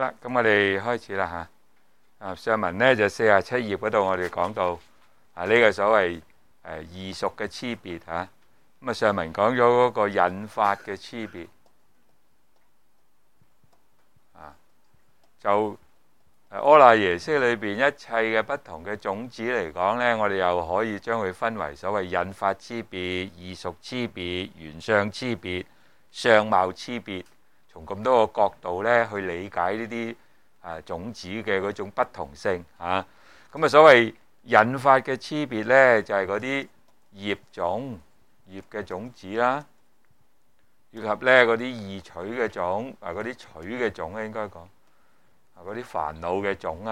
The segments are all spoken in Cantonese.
啦，咁我哋開始啦嚇。上文咧就47頁嗰度，我哋講到呢個所謂異熟嘅差別嚇。咁上文講咗嗰個引發嘅差別就阿賴耶識裏邊一切嘅不同嘅種子嚟講咧，我哋又可以將佢分為所謂引發差別、異熟差別、原相差別、相貌差別，從咁多個角度咧去理解呢啲種子嘅嗰種不同性嚇。咁所謂引發嘅差別咧，就係嗰啲業種、業嘅種子啦，以及咧嗰啲異取嘅種嗰啲取嘅種咧，應該講嗰啲煩惱嘅種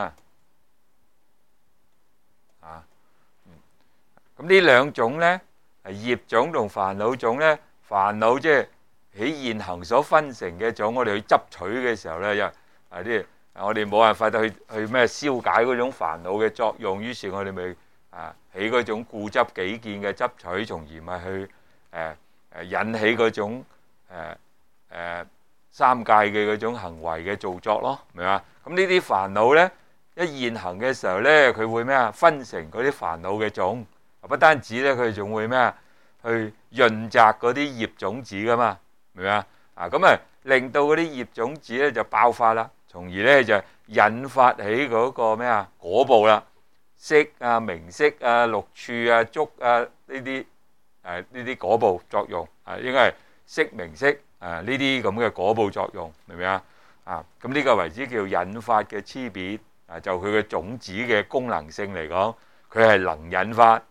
咁呢兩種咧，業種同煩惱種咧，煩惱即係喺現行所分成嘅種，我哋去執取嘅時候咧，啲我哋冇辦法去咩消解嗰種煩惱嘅作用，於是我哋咪起嗰種固執己見嘅執取，從而咪去引起嗰種三界嘅嗰種行為嘅造作咯，明嘛？咁呢啲煩惱咧，一現行嘅時候咧，佢會咩啊？分成嗰啲煩惱嘅種，不單止咧，佢仲會咩啊？去潤澤嗰啲業種子噶嘛，明嘛？咁令到嗰啲業種子咧就爆發啦，從而咧就引發起嗰個咩啊果報啦，色啊、名色啊、六處啊、觸啊呢啲果報作用應該係色名色呢啲咁嘅果報作用，明唔明啊？咁呢個為之叫引發嘅差別就佢嘅種子嘅功能性嚟講，佢係能引發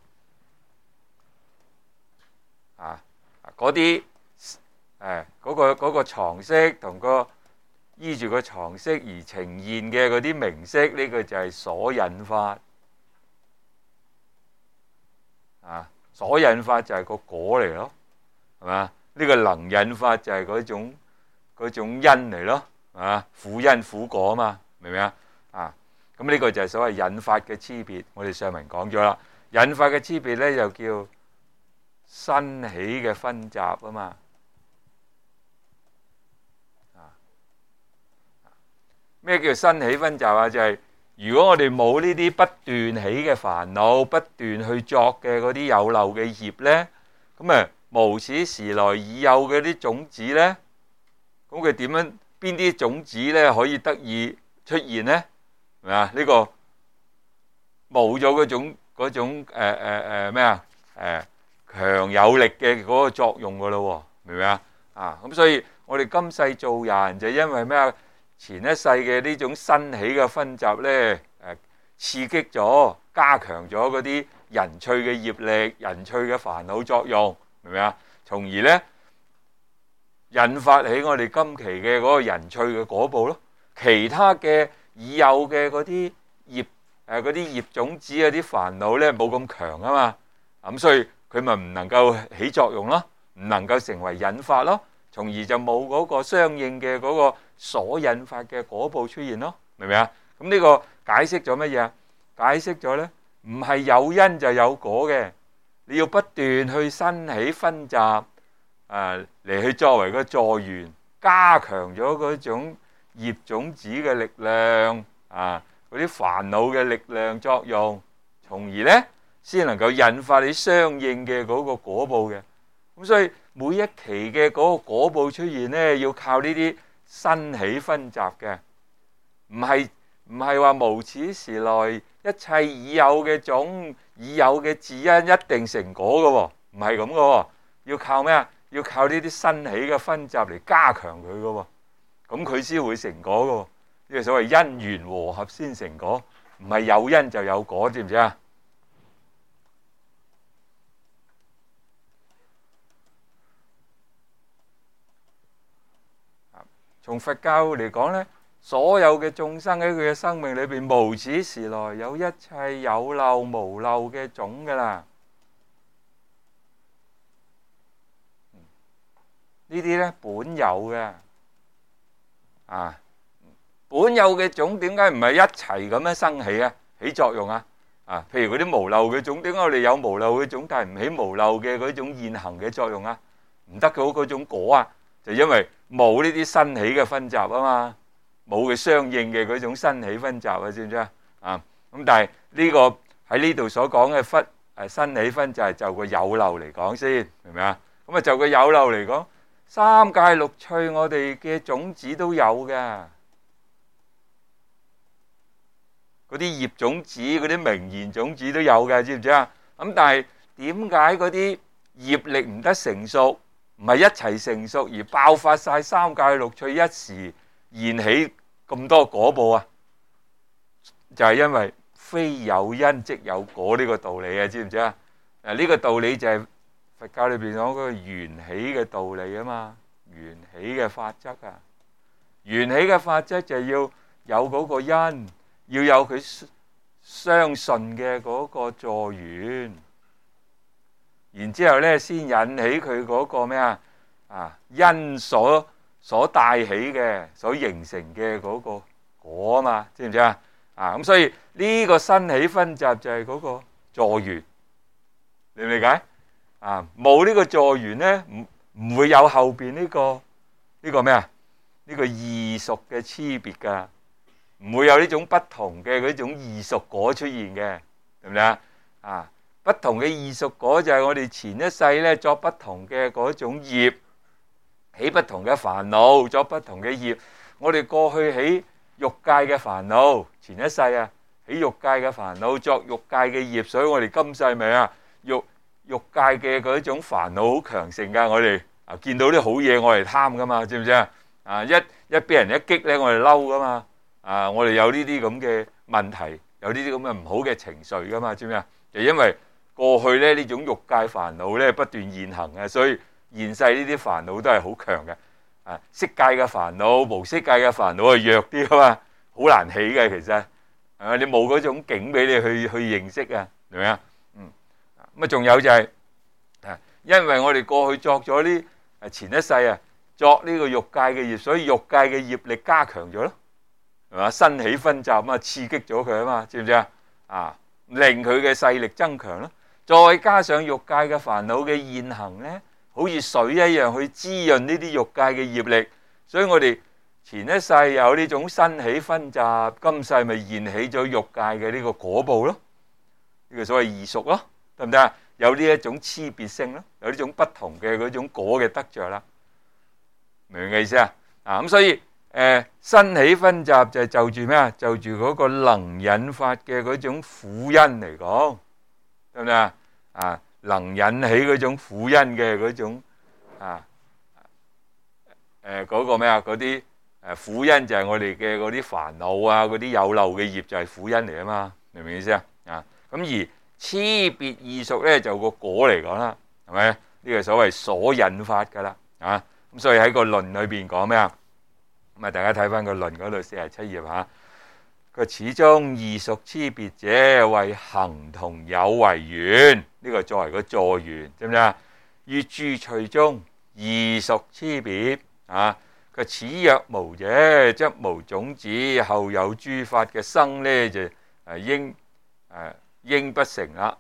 嗰啲嗰個常識同個依住個常識而呈現嘅嗰啲名色，呢個就係所引發所引發就係個果嚟咯，係嘛？呢個能引發就係嗰種因嚟咯，苦因苦果啊嘛，明唔明啊？咁呢個就係所謂引發嘅差別。我哋上文講咗啦，引發嘅差別咧又叫生起嘅分集啊嘛。咩叫生起分集啊？就係如果我哋冇呢啲不斷起嘅煩惱，不斷去作嘅嗰啲有漏嘅業咧，咁無始時來已有嘅啲種子咧，咁佢點樣？邊啲種子咧可以得以出現咧？係咪啊？呢個冇咗嗰種咩啊？強有力嘅嗰個作用噶咯，明唔明啊？咁所以我哋今世做人就因為咩啊？前一世嘅呢種生起嘅分集咧，刺激咗、加強咗嗰啲人趣嘅業力、人趣嘅煩惱作用，明唔明啊？從而咧引發起我哋今期嘅嗰個人趣嘅果報咯。其他嘅已有嘅嗰啲業嗰啲業種子嗰啲煩惱咧冇咁強啊嘛，咁所以佢咪唔能夠起作用咯，唔能夠成為引發咯，從而就冇嗰個相應嘅嗰個所引發嘅果報出現咯，明唔明啊？咁呢個解釋咗乜嘢啊？解釋咗咧，唔係有因就有果嘅，你要不斷去生起分集嚟去作為個助緣，加強咗嗰種業種子嘅力量嗰啲煩惱嘅力量作用，從而咧先能夠引發你相應嘅嗰個果報嘅。咁所以每一期嘅嗰個果報出現咧，要靠呢啲生起分集嘅，唔係話無始時來一切已有嘅種、已有嘅自因一定成果嘅喎，唔係咁嘅喎，要靠咩啊？要靠呢啲生起嘅分集嚟加強佢嘅喎，咁佢先會成果嘅喎。呢個所謂因緣和合先成果，唔係有因就有果，知唔知啊？從佛教嚟講咧，所有嘅眾生喺佢嘅生命裏邊，無始時來有一切有漏無漏嘅種噶啦。呢啲咧本有嘅，本有嘅種點解唔係一齊咁樣生起啊？起作用啊？譬如嗰啲無漏嘅種，點解我哋有無漏嘅種，但係唔起無漏嘅嗰種現行嘅作用啊？唔得嘅嗰種果啊，就因為冇呢啲生起嘅分集啊嘛。 冇嘅相應嘅嗰種生起分集啊，知唔知啊？咁但係呢個喺呢度所講嘅生起分集係就個有漏嚟講先，明唔明啊？咁啊就個有漏嚟講，三界六趣我哋嘅種子都有嘅，嗰啲業種子、嗰啲名言種子都有嘅，知唔知啊？咁但係點解嗰啲業力唔得成熟，唔係一齊成熟而爆發晒三界六趣一時現起咁多果報啊？就係因為非有因即有果呢個道理啊，知唔知啊？呢個道理就係佛教裏邊講嗰個緣起嘅道理啊嘛，緣起嘅法則啊，緣起嘅法則就係要有嗰個因，要有佢相順嘅嗰個助緣，然之後咧先引起佢嗰個咩因所帶起嘅、所形成嘅嗰個果啊嘛，知唔知啊？咁所以呢個生起分集就係嗰個助緣，理唔理解？冇呢個助緣咧，唔會有後邊呢個咩啊？呢個異熟嘅差別噶，唔會有呢種不同嘅嗰種異熟果出現嘅，明唔明啊？不同嘅異熟果就係我哋前一世咧作不同嘅嗰種業，起不同嘅煩惱，作不同嘅業。我哋過去起欲界嘅煩惱，前一世起欲界嘅煩惱，作欲界嘅業，所以我哋今世咪欲界嘅嗰種煩惱好強盛噶。我哋見到啲好嘢，我哋貪噶嘛，知唔知啊？一俾人一擊咧，我哋嬲噶嘛。我哋有呢啲咁嘅問題，有呢啲咁嘅唔好嘅情緒噶嘛，知唔知啊？就因為過去咧呢種欲界煩惱咧不斷現行嘅，所以現世呢啲煩惱都係好強嘅。色界嘅煩惱、無色界嘅煩惱係弱啲噶嘛，好難起嘅其實，係咪？你冇嗰種境俾你去認識啊，明唔明啊？咁仲有就係因為我哋過去作咗呢前一世作呢個欲界嘅業，所以欲界嘅業力加強咗咯，係嘛？生起分集刺激咗佢啊嘛，知唔知啊？令佢嘅勢力增強咯，再加上欲界嘅煩惱嘅現行咧，好似水一樣去滋潤呢啲欲界嘅業力，所以我哋前一世有呢種生起分集，今世咪現起咗欲界嘅呢個果報咯，呢個所謂異熟咯，得唔得啊？有呢一種差別性咯，有呢種不同嘅嗰種果嘅得着啦，明唔明嘅意思啊？咁所以生起分集就係就住咩啊？就住嗰個能引發嘅嗰種苦因嚟講，得唔得啊？能引起嗰種苦因嘅嗰種嗰個咩啊？嗰啲苦因就係我哋嘅嗰啲煩惱啊，嗰啲有漏嘅業就係苦因嚟啊嘛，明唔明意思啊？咁而差別異熟咧就個果嚟講啦，係咪？呢個所謂所引發噶啦，咁所以喺個論裏邊講咩啊？咁大家睇翻個論嗰度47頁嚇，佢始終異熟差別者為行同有為緣，呢個作為個助緣，知唔知啊？於諸趣中異熟差別佢此若無者，則無種子，後有諸法嘅生咧就應不成啦。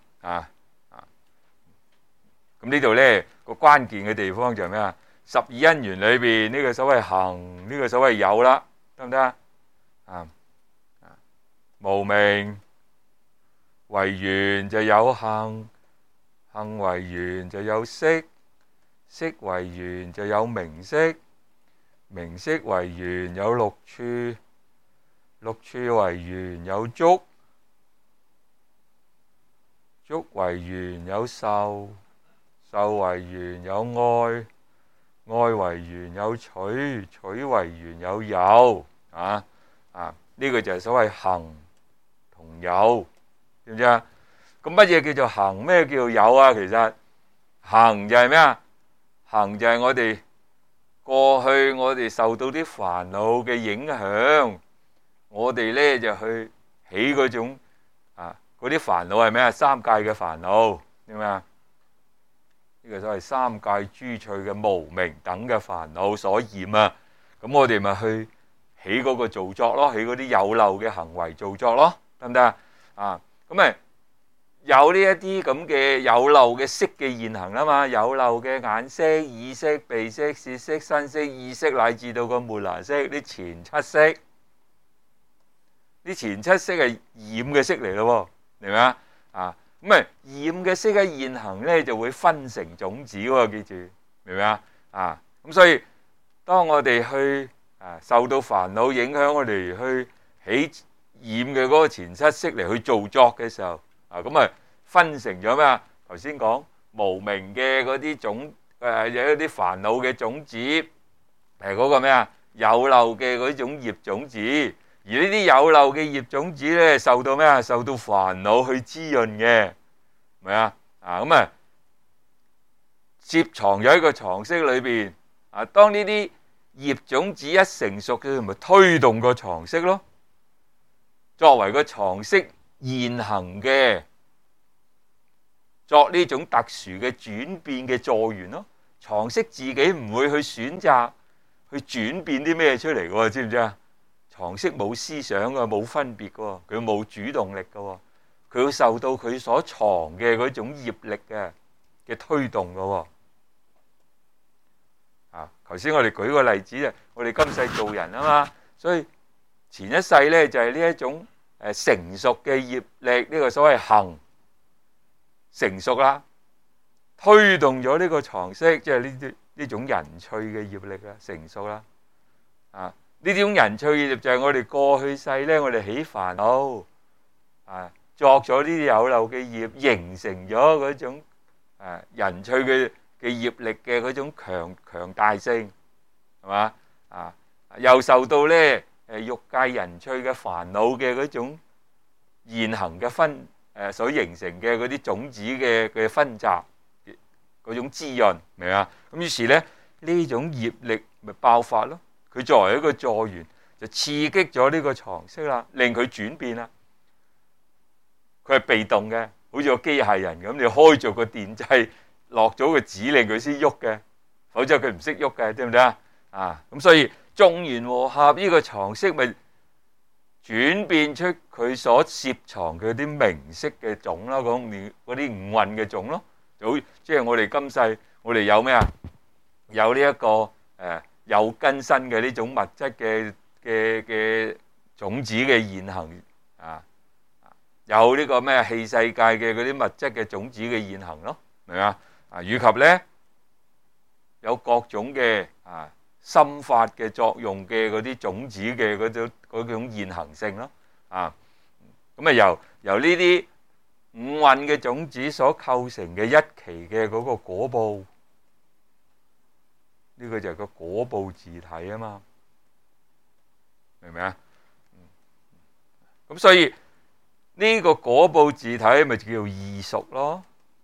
咁呢度咧個關鍵嘅地方就係咩啊？12因緣裏邊呢個所謂行，呢個所謂有啦，得唔得啊？無明為緣就有行，行為緣就有識，識為緣就有名色，名色為緣有六處，六處為緣有觸，觸為緣有受，受為緣有愛，愛為緣有取，取為緣有有。呢個就係所謂行同有，知唔知啊？咁乜嘢叫做行？咩叫做有啊？其實行就係咩啊？行就係我哋過去我哋受到啲煩惱嘅影響，我哋咧就去起嗰種嗰啲煩惱係咩啊？三界嘅煩惱，知唔知啊？呢個所謂三界諸趣嘅無明等嘅煩惱所染啊，咁我哋咪去起嗰個造作咯，起嗰啲有漏嘅行為造作咯，得唔得啊？咁咪有呢一啲咁嘅有漏嘅色嘅現行啊嘛，有漏嘅眼色、耳色、鼻色、舌色、身色、意識，乃至到個末那識，啲前七識， 啲前七識係染嘅色嚟咯，明唔明啊？咁染嘅色喺現行咧就會分成種子喎，記住，明唔明啊？咁所以當我哋去受到煩惱影響，我哋去起染嘅嗰個前七識嚟去造作嘅時候，咁分成咗咩啊？頭先講無明嘅嗰啲種，有一啲煩惱嘅種子，嗰個咩啊？有漏嘅嗰種業種子，而呢啲有漏嘅業種子咧，受到咩啊？受到煩惱去滋潤嘅，係咪啊？咁攝藏咗喺個藏識裏邊。當呢啲業種子一成熟嘅，咪推動個藏識咯，作為個藏識現行嘅作呢種特殊嘅轉變嘅助緣咯。藏識自己唔會去選擇去轉變啲咩出嚟嘅，知唔知啊？藏識冇思想嘅，冇分別嘅，佢冇主動力嘅，佢會受到佢所藏嘅嗰種業力嘅推動嘅。頭先我哋舉個例子，我哋今世做人啊嘛，所以前一世咧就係呢一種成熟嘅業力，呢個所謂行成熟啦，推動咗呢個藏識，即係呢種人趣嘅業力啦，成熟啦。呢種人趣業就係我哋過去世咧，我哋起煩惱，作咗呢啲有漏嘅業，形成咗嗰種人趣嘅業力嘅嗰種強大性，係嘛？又受到咧欲界人趣嘅煩惱嘅嗰種現行嘅所形成嘅嗰啲種子嘅分集，嗰種滋潤，明啊？咁於是咧呢種業力咪爆發咯。佢作為一個助緣，就刺激咗呢個藏識啦，令佢轉變啦。佢係被動嘅，好似個機械人咁，你開咗個電掣，落咗個指令佢先喐嘅，否則佢唔識喐嘅，對唔對啊？咁所以眾緣和合呢個藏識咪轉變出佢所攝藏嘅啲名色嘅種啦，嗰啲五蘊嘅種咯。即係我哋今世，我哋有咩啊？有呢一個有根身嘅呢種物質嘅種子嘅現行有呢個咩器世界嘅嗰啲物質嘅種子嘅現行咯，明唔明啊？以及咧有各種嘅心法嘅作用嘅嗰啲種子嘅嗰種現行性咯，咁由呢啲五蘊嘅種子所構成嘅一期嘅嗰個果報。呢個就係個果報自體啊嘛，明唔明啊？咁所以呢個果報自體咪叫做異熟咯。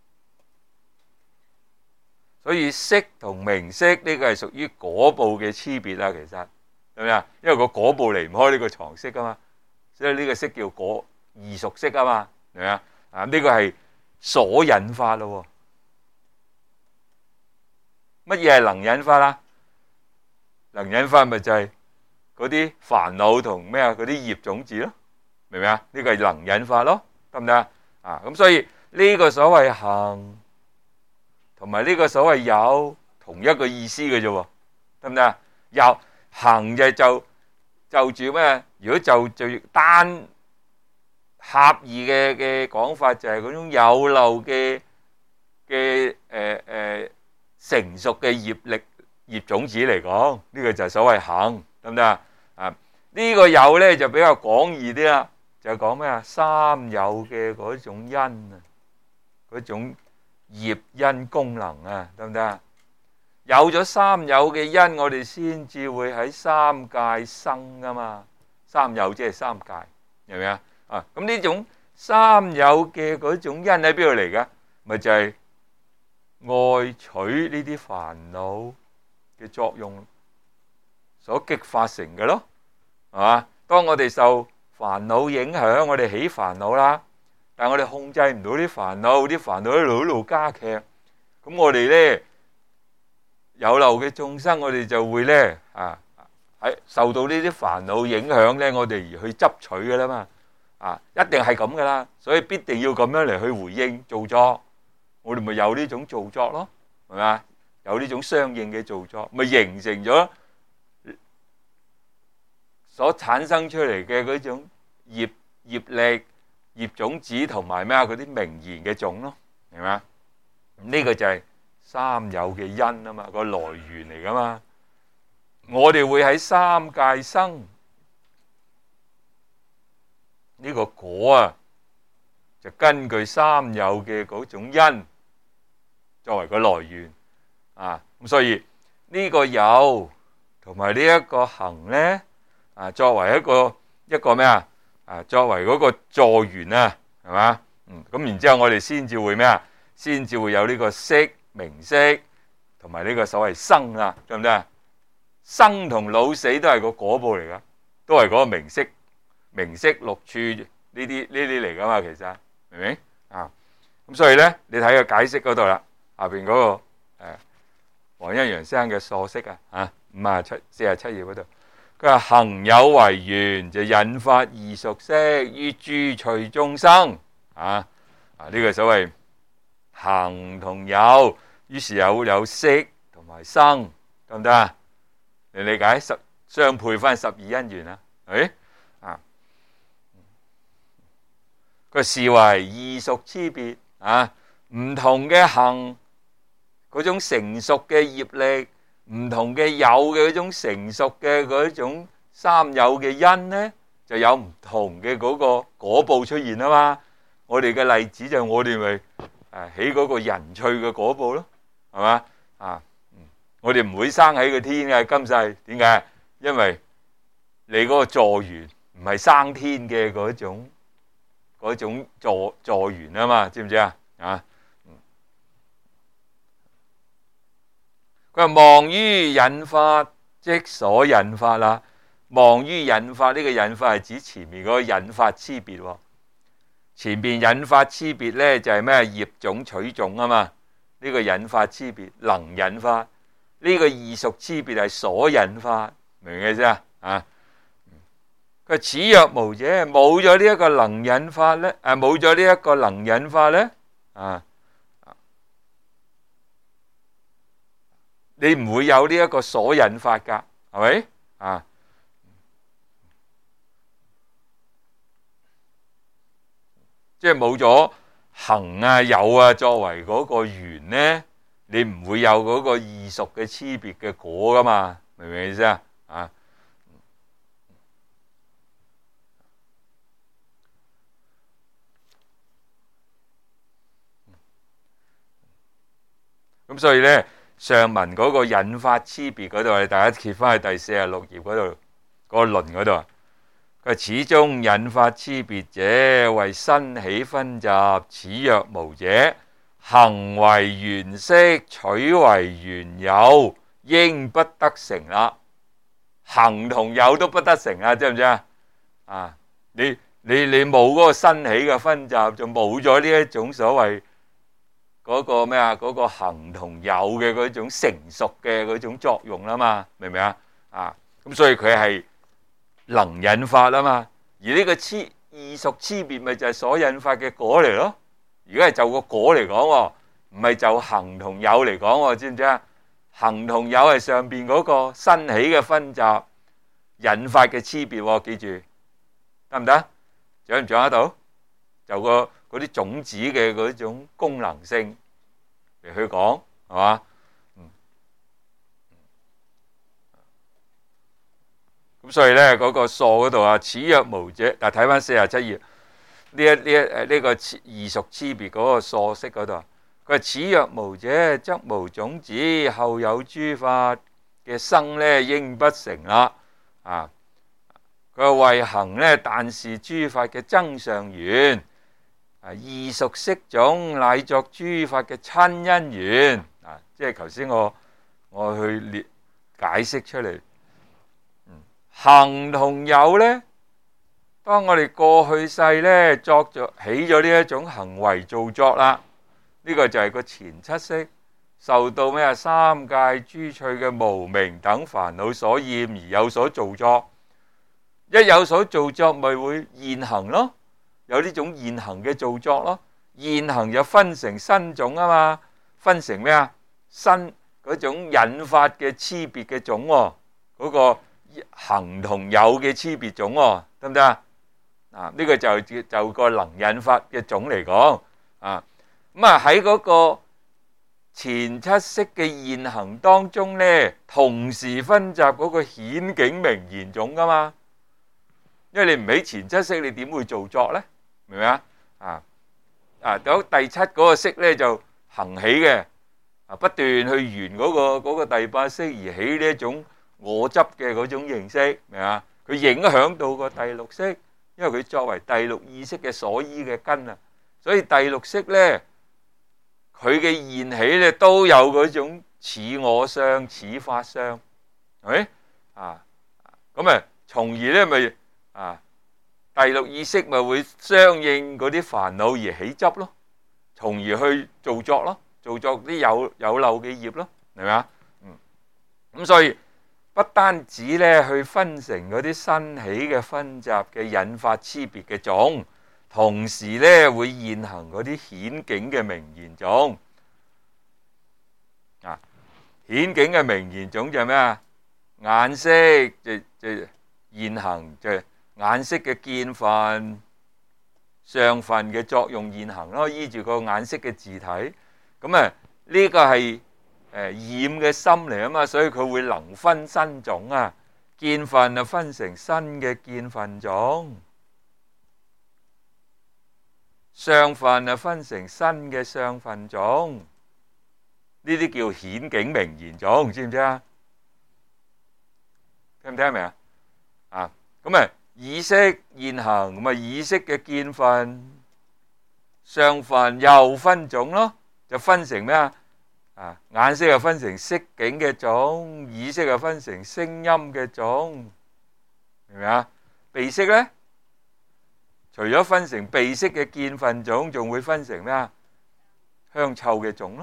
所以色同名色呢個係屬於果報嘅差別啦，其實係咪啊？因為個果報離唔開呢個藏識啊嘛，所以呢個色叫異熟識啊嘛，係咪啊？呢個係所引發咯。乜嘢係能引發啦？能引發咪就係嗰啲煩惱同咩啊？嗰啲業種子咯，明唔明啊？呢個係能引發咯，得唔得啊？咁所以呢個所謂行同埋呢個所謂有同一個意思嘅啫，得唔得啊？有行就住咩？如果就單狹義嘅講法，就係嗰種有漏嘅成熟嘅業種子嚟講，呢個就係所謂行，得唔得啊？呢個有咧就比較廣義啲啦，就講咩啊？三有嘅嗰種因啊，嗰種業因功能啊，得唔得啊？有咗三有嘅因，我哋先至會喺三界生噶嘛。三有即係三界，明唔明啊？咁呢種三有嘅嗰種因喺邊度嚟噶？咪就係愛取呢啲煩惱嘅作用所激發成嘅咯，係嘛？當我哋受煩惱影響，我哋起煩惱啦，但係我哋控制唔到啲煩惱，啲煩惱一路加劇，咁我哋咧有漏嘅眾生，我哋就會咧喺受到呢啲煩惱影響咧，我哋而去執取嘅啦嘛，一定係咁噶啦，所以必定要咁樣嚟去回應造作，我哋咪有呢種造作咯，係咪啊？有呢種相應嘅造作，咪形成咗所產生出嚟嘅嗰種業力、業種子同埋咩啊嗰啲名言嘅種咯，明嘛？呢個就係三有嘅因啊嘛，個來源嚟噶嘛。我哋會喺三界生呢個果啊，就根據三有嘅嗰種因作為個來源啊。咁所以呢個有同埋呢一個行咧啊，作為一個咩啊？作為嗰個助緣啊，係嘛？咁然之後我哋先至會咩啊？先至會有呢個色、名色同埋呢個所謂生啊，對唔對啊？生同老死都係個果報嚟噶，都係嗰個名色六處呢啲嚟噶嘛，其實明唔明啊？咁所以咧，你睇個解釋嗰度啦，下邊嗰個黃一陽生嘅疏釋啊，47頁嗰度。佢話行有為緣，就引發異熟識於諸趣眾生呢個所謂行同有，於是有識同埋生，得唔得啊？你理解相配翻12因緣啊？佢視為異熟差別唔同嘅行嗰種成熟嘅業力。唔同嘅有嘅嗰種成熟嘅嗰種三有嘅因呢，就有唔同嘅嗰個果報出現啊嘛。我哋嘅例子就係我哋咪起嗰個人趣嘅果報咯，係嘛我哋唔會生喺個天嘅今世，點解？因為你嗰個助緣唔係生天嘅嗰種助緣啊嘛，知唔知啊？佢話望於引發，即所引發啦。望於引發，呢個引發係指前面嗰個引發差別。前面引發差別咧就係咩？業種取種啊嘛。呢個引發差別能引發，呢個異熟差別係所引發，明唔明啫？佢此若無者，冇咗呢一個能引發咧，冇咗呢一個能引發咧，你唔會有呢一個所引發噶，係咪？即係冇咗行有作為嗰個緣呢，你唔會有嗰個異熟嘅差別嘅果噶嘛，明唔明意思啊？咁所以咧。上文嗰個引發差別嗰度，我哋大家揭翻去第46頁嗰度，嗰個論嗰度。佢始終引發差別者，為生起分集，此若無者，行為緣識，取為緣有，應不得成啦。行同有都不得成啊，知唔知啊？你冇嗰個生起嘅分集，就冇咗呢一種所謂。嗰個咩啊？嗰個行同有嘅嗰種成熟嘅嗰種作用啦嘛，明唔明啊？咁所以佢係能引發啊嘛。而呢個異熟差別咪就係所引發嘅果嚟咯。如果係就個果嚟講，唔係就行同有嚟講，知唔知啊？行同有係上邊嗰個生起嘅分集引發嘅差別，記住得唔得？掌唔掌握到？就嗰啲種子嘅嗰種功能性嚟去講，係嘛？咁所以咧嗰個疏嗰度此若無者，但睇翻47頁呢個異熟差別嗰個疏釋嗰度，佢話此若無者，則無種子，後有諸法嘅生咧，應不成啦。佢話為行咧，但是諸法嘅增上緣。異熟識種乃作諸法嘅親因緣，即係頭先我去列解釋出嚟。行同有呢，當我哋過去世呢起咗呢一種行為造作啦，呢個就係個前七識，受到咩三界諸趣嘅無明等煩惱所厭而有所造作，一有所造作咪會現行咯。有呢種現行嘅造作咯，現行就分成新種啊嘛，分成咩啊？新嗰種引發嘅差別嘅種，嗰個行同有嘅差別種，得唔得啊？ 呢個就個能引法嘅種嚟講咁喺嗰個前七識嘅現行當中咧，同時分集嗰個顯境名言種噶嘛，因為你唔起前七識，你點會造作咧？明唔明到第七嗰個識咧就行起嘅，不斷去緣嗰個第八識而起呢一種我執嘅嗰種形式，明啊？佢影響到個第六識，因為佢作為第六意識嘅所依嘅根啊，所以第六識咧，佢嘅現起咧都有嗰種似我相、似法相，係咪咁從而咧咪第六意識咪會相應嗰啲煩惱而起執咯，從而去造作咯，造作啲有漏嘅業咯，係咪啊？咁所以不單止咧去分成嗰啲新起嘅分集嘅引發差別嘅種，同時咧會現行嗰啲顯境嘅名言種。顯境嘅名言種就係咩啊？眼識就現行就眼識嘅見分、相分嘅作用現行咯，依住個眼識嘅字體。咁呢個係染嘅心嚟啊嘛，所以佢會能分新種啊。見分就分成新嘅見分種，相分就分成新嘅相分種。呢啲叫顯境名言種，知唔知啊？聽唔聽明啊？咁意識現行，咁意識嘅見分、相分又分種咯，就分成咩啊？眼識又分成色境嘅種，意識又分成聲音嘅種，明唔明啊？鼻識咧，除咗分成鼻識嘅見分種，仲會分成咩啊？香臭嘅種咯。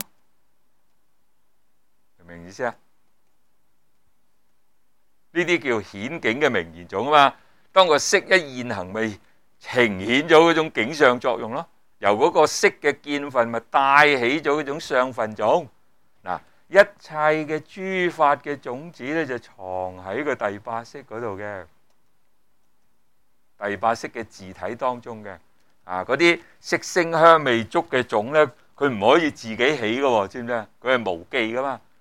明意思啊？呢啲叫顯境嘅名言種啊嘛。當個識一現行，咪呈現咗嗰種境相作用咯。由嗰個識嘅見分，咪帶起咗嗰種相分種。一切嘅諸法嘅種子咧，就藏喺個第八識嗰度嘅。第八識嘅字體當中嘅嗰啲色聲香味觸嘅種咧，佢唔可以自己起嘅，知唔知啊？佢係無記噶嘛。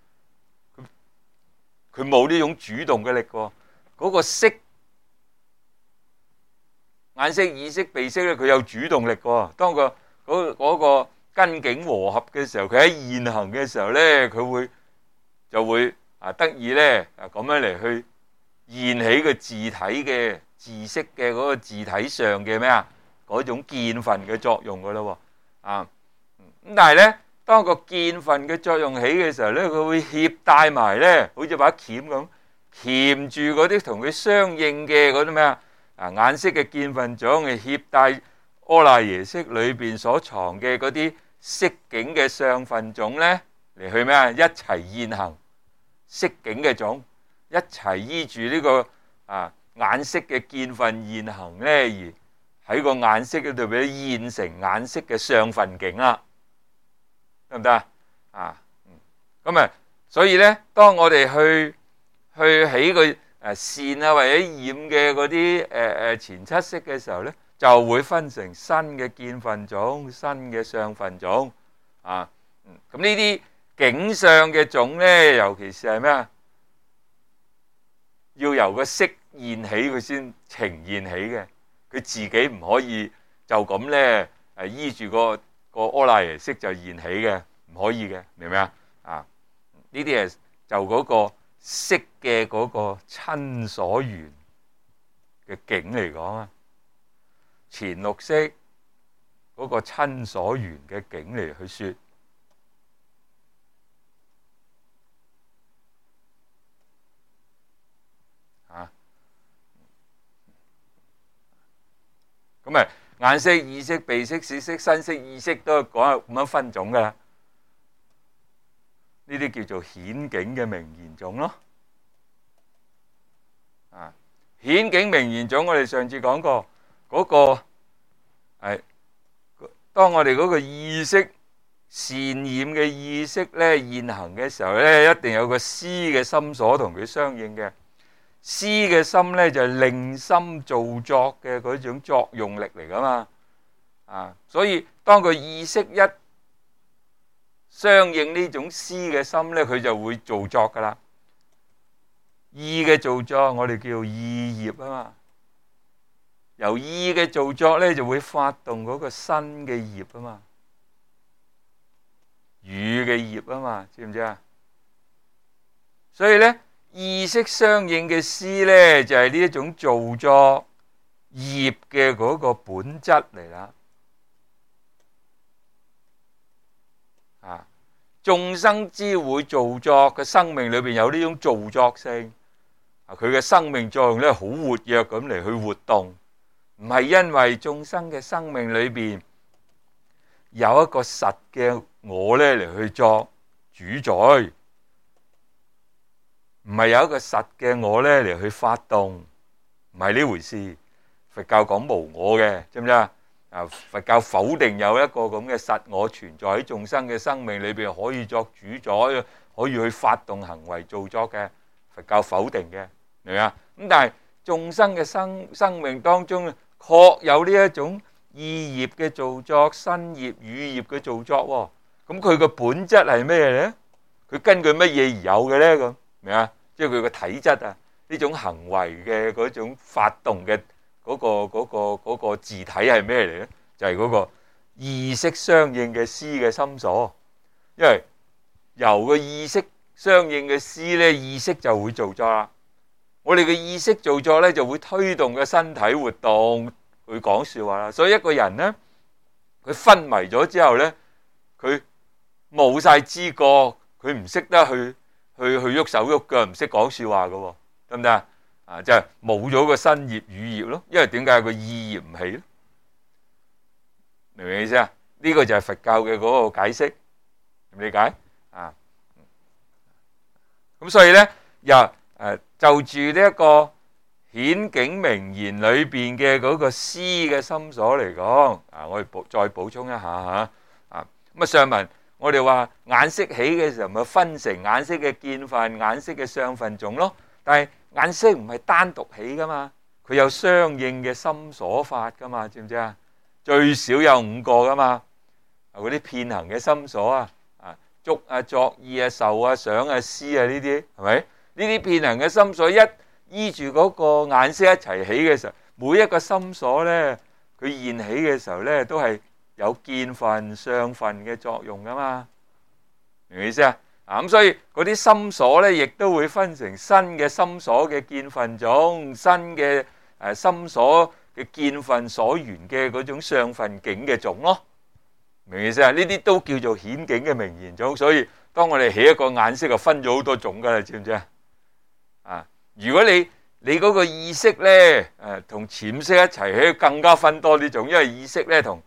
佢冇呢種主動嘅力喎，嗰個識眼識、耳識、鼻識咧，佢有主動力喎。當嗰個根境和合嘅時候，佢喺現行嘅時候咧，佢就會得意咧咁樣嚟去現起個字體嘅字識嘅嗰個字體上嘅咩嗰種見分嘅作用噶咯喎咁但係咧。當個見分嘅作用起嘅時候咧，佢會攜帶埋咧，好似把鉗咁鉗住嗰啲同佢相應嘅嗰啲咩眼識嘅見分種，係攜帶阿賴耶識裏邊所藏嘅嗰啲色境嘅相分種咧，嚟去咩一齊現行色境嘅種，一齊依住呢個眼識嘅見分現行咧，而喺個眼識嗰度俾現成眼識嘅相分境啦。得唔得咁所以咧，當我哋去起個線或者染嘅嗰啲前七識嘅時候咧，就會分成新嘅見分種、新嘅相分種咁呢啲境相嘅種咧，尤其是係咩要由個識現起，佢先呈現起嘅，佢自己唔可以就咁咧依住個阿賴耶識就現起嘅，唔可以嘅，明唔明呢啲係就嗰個識嘅嗰個親所緣嘅境嚟講前六識嗰個親所緣嘅境嚟去說咁眼識、耳識、鼻識、舌識、身識、意識都講咁樣分種噶啦，呢啲叫做顯境嘅名言種咯。顯境名言種，我哋上次講過，嗰個係當我哋嗰個意識善染嘅意識咧現行嘅時候咧，一定有個思嘅心所同佢相應嘅。 思嘅心咧就係令心造作嘅嗰種作用力嚟噶嘛。所以當佢意識一相應呢種思嘅心咧，佢就會造作噶啦。意嘅造作我哋叫意業啊嘛。由意嘅造作咧就會發動嗰個身嘅業啊嘛，語嘅業啊嘛，知唔知啊？所以咧意識相應嘅思咧就係呢一種造作業嘅嗰個本質嚟啦。眾生之會造作嘅生命裏邊有呢種造作性，佢嘅生命作用咧好活躍咁嚟去活動，唔係因為眾生嘅生命裏邊有一個實嘅我咧嚟去作主宰，唔係有一個實嘅我咧嚟去發動，唔係呢回事。佛教講無我嘅，知唔知啊？佛教否定有一個咁嘅實我存在喺眾生嘅生命裏邊，可以作主宰，可以去發動行為造作嘅。佛教否定嘅，明唔明啊？咁但係眾生嘅生命當中，確有呢一種意業嘅造作、身業、語業嘅造作。咁佢個本質係咩咧？佢根據乜嘢而有嘅咧？咁明啊？即係佢個體質啊，呢種行為嘅嗰種發動嘅嗰個自體係咩嚟咧？就係嗰個意識相應嘅思嘅心所。因為由個意識相應嘅思咧，意識就會造作啦。我哋嘅意識造作咧，就會推動個身體活動，去講說話啦。所以一個人咧，佢昏迷咗之後咧，佢冇晒知覺，佢唔識得去喐手喐腳，唔識講說話噶，得唔得啊？就係冇咗個身業語業咯。因為點解個意業唔起咧？明唔明意思啊？呢個就係佛教嘅嗰個解釋，理解啊？咁所以咧，就住呢一個顯境名言裏邊嘅嗰個思嘅心所嚟講，我哋再補充一下嚇。咁上文我哋話眼識起嘅時候，咪分成眼識嘅見分、眼識嘅相分種咯。但係眼識唔係單獨起噶嘛，佢有相應嘅心所法噶嘛，知唔知啊？最少有5個噶嘛，嗰啲遍行嘅心所啊，觸啊、作意啊、受啊、想啊、思啊呢啲，係咪？呢啲遍行嘅心所一依住嗰個眼識一齊起嘅時候，每一個心所咧，佢現起嘅時候咧，都係有見分、相分嘅作用噶嘛，明唔明意思啊？咁所以嗰啲心所咧，亦都會分成新嘅心所嘅見分種，新嘅心所嘅見分所緣嘅嗰種相分境嘅種咯，明唔明意思啊？呢啲都叫做顯境嘅名言種。所以當我哋起一個眼識，就分咗好多種噶啦，知唔知啊？如果你嗰個意識咧，同潛識一齊起，更加分多啲種，因為意識咧同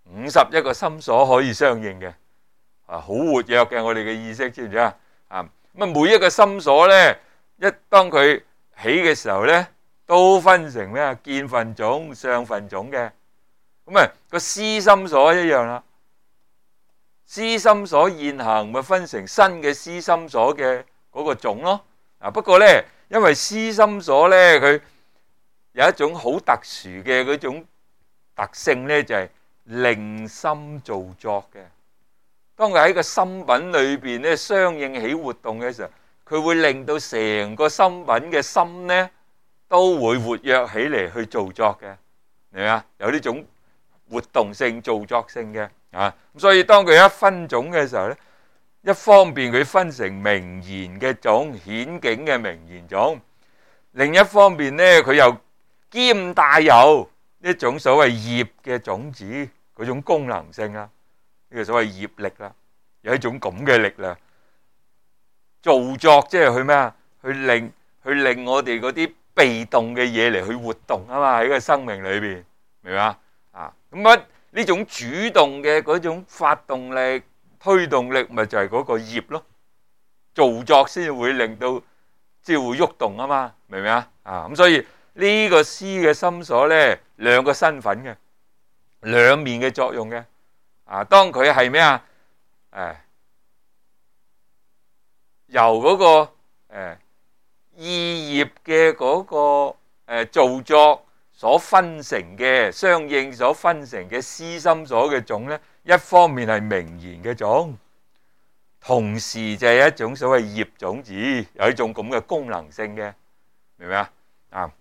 51個心所可以相應嘅。好活躍嘅我哋嘅意識，知唔知啊？咁每一個心所咧，當佢起嘅時候咧，都分成咩啊？見分種、相分種嘅。咁個思心所一樣啦，思心所現行咪分成新嘅思心所嘅嗰個種咯。不過咧，因為思心所咧，佢有一種好特殊嘅嗰種特性咧，就係令心造作嘅。當佢喺個心品裏邊咧，相應起活動嘅時候，佢會令到成個心品嘅心咧都會活躍起嚟去造作嘅，明啊？有呢種活動性、造作性嘅咁，所以當佢一分種嘅時候咧，一方面佢分成名言嘅種、顯境嘅名言種，另一方面咧佢又兼帶有一種所謂業嘅種子嗰種功能性啊。呢個所謂業力啦，有一種咁嘅力量造作，即係去咩啊？去令我哋嗰啲被動嘅嘢嚟去活動啊嘛，喺個生命裏邊，明嘛？咁呢種主動嘅嗰種發動力、推動力，咪就係嗰個業咯。造作先會令到即係會喐動啊嘛，明唔明啊？咁所以呢個思嘅心所咧，兩個身份嘅，兩面嘅作用嘅。當佢係咩啊？由嗰個意業嘅嗰個造作所分成嘅相應所分成嘅思心所嘅種咧，一方面係名言嘅種，同時就係一種所謂業種子，有一種咁嘅功能性嘅，明唔明啊？啊，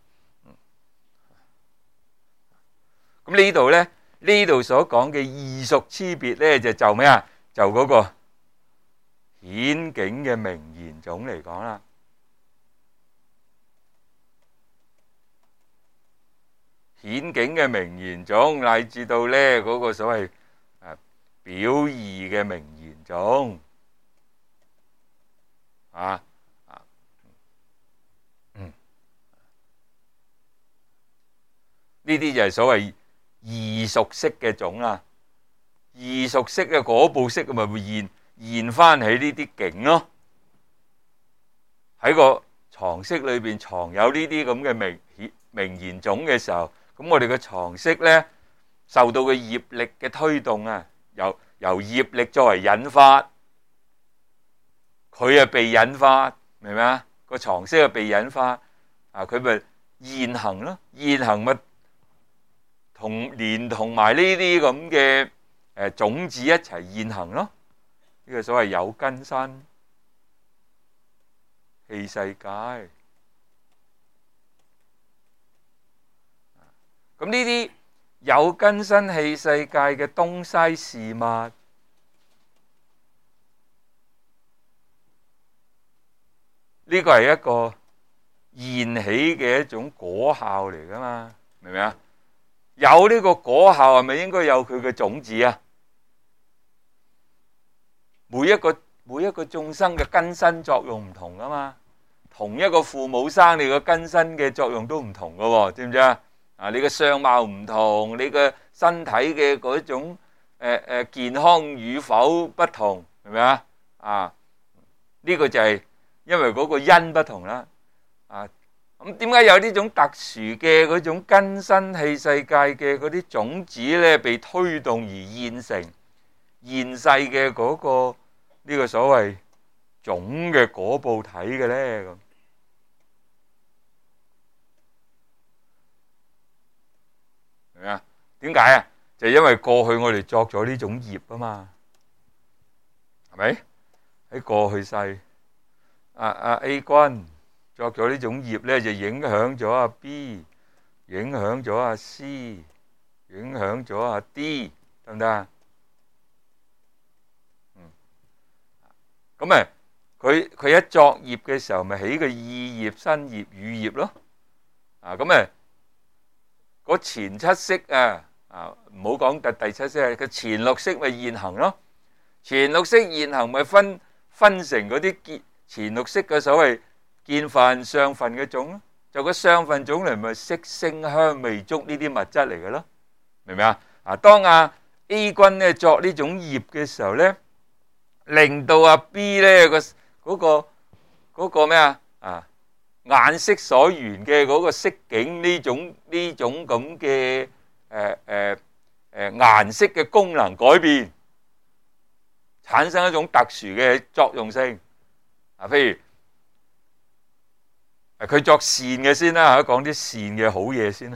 咁呢度咧，呢度所講嘅異熟差別咧，就咩啊？就嗰個顯境嘅名言種嚟講啦。顯境嘅名言種，乃至到咧嗰個所謂表義嘅名言種，呢啲就係所謂異熟識嘅種啦。異熟識嘅嗰部識咪會現翻起呢啲境咯。喺個藏識裏邊藏有呢啲咁嘅名言種嘅時候，咁我哋嘅藏識咧受到嘅業力嘅推動啊，由業力作為引發，佢係被引發，明唔明啊？個藏識係被引發啊，佢咪現行咯，現行咪連同埋呢啲咁嘅種子一齊現行咯。呢個所謂有根身器世界。咁呢啲有根身器世界嘅東西事物，呢個係一個現起嘅一種果效嚟噶嘛，明唔明啊？有呢個果效係咪應該有佢嘅種子啊？每一個眾生嘅根身作用唔同噶嘛，同一個父母生你個根身嘅作用都唔同噶喎，知唔知啊？你嘅相貌唔同，你嘅身體嘅嗰種健康與否不同，係咪啊？呢個就係因為嗰個因不同啦。咁點解有呢種特殊嘅嗰種根身器世界嘅嗰啲種子咧，被推動而現成現世嘅嗰個呢個所謂種嘅果報體嘅咧？咁明唔明啊？點解啊？就因為過去我哋作咗呢種業啊嘛，係咪？喺過去世，A 君作咗呢種業咧，就影響咗阿 B， 影響咗阿 C， 影響咗阿 D， 得唔得啊？咁啊，佢一作業嘅時候，咪起個意業、身業、語業咯。咁啊，嗰前七識唔好講第七識，個前六識咪現行咯。前六識現行咪分成嗰啲前六識嘅所謂見分、相分嘅種咯。就個相分種嚟咪色聲香味觸呢啲物質嚟嘅咯，明唔明啊？當A 君咧作呢種業嘅時候咧，令到阿 B 咧嗰個咩眼色所緣嘅嗰個色境呢種咁嘅顏色嘅功能改變，產生一種特殊嘅作用性。譬如佢作善嘅先啦，講啲善嘅好嘢先啦。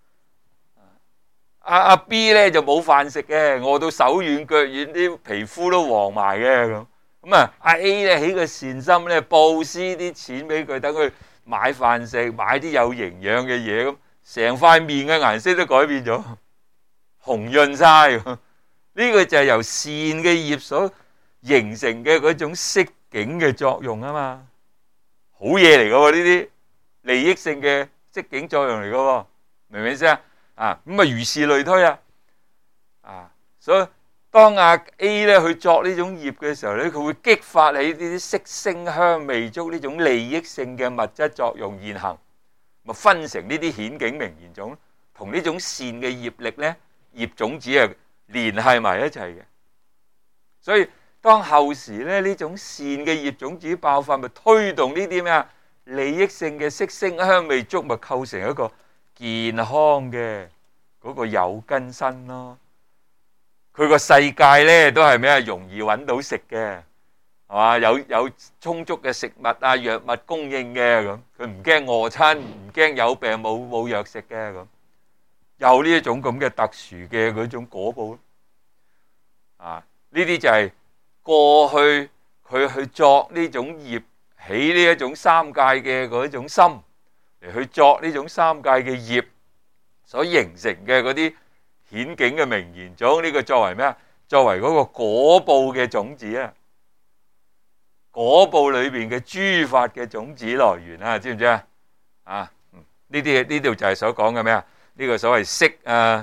阿 B 咧就冇飯食嘅，餓到手軟腳軟，啲皮膚都黃埋嘅咁啊。阿 A 咧起個善心咧，布施啲錢俾佢，等佢買飯食，買啲有營養嘅嘢，咁成塊面嘅顏色都改變咗，紅潤晒。呢個就係由善嘅業所形成嘅嗰種色境嘅作用啊嘛，好嘢嚟噶，呢啲利益性嘅色境作用嚟噶，明唔明先啊？咁啊如是類推所以當阿 A 咧去作呢種業嘅時候咧，佢會激發起呢啲色聲香味觸呢種利益性嘅物質作用現行，咪分成呢啲顯境名言種，同呢種善嘅業力咧業種子係聯繫埋一齊嘅。所以當後時咧呢種善嘅業種子爆發，咪推動呢啲咩利益性嘅色聲香味觸，咪構成一個健康嘅嗰個有根身咯。佢個世界咧都係咩容易揾到食嘅， 係嘛？有充足嘅食物啊、藥物供應嘅咁，佢唔驚餓親，唔驚有病冇藥食嘅咁，有呢一種咁嘅特殊嘅嗰種果報啊！呢啲就係過去佢去作呢種業，起呢一種三界嘅嗰種心嚟去作呢種三界嘅業所形成嘅嗰啲顯境嘅名言種，呢個作為咩啊？作為嗰個果報嘅種子啊！果報裏邊嘅諸法嘅種子來源啊，知唔知啊？啊，呢度就係所講嘅咩啊？呢個所謂識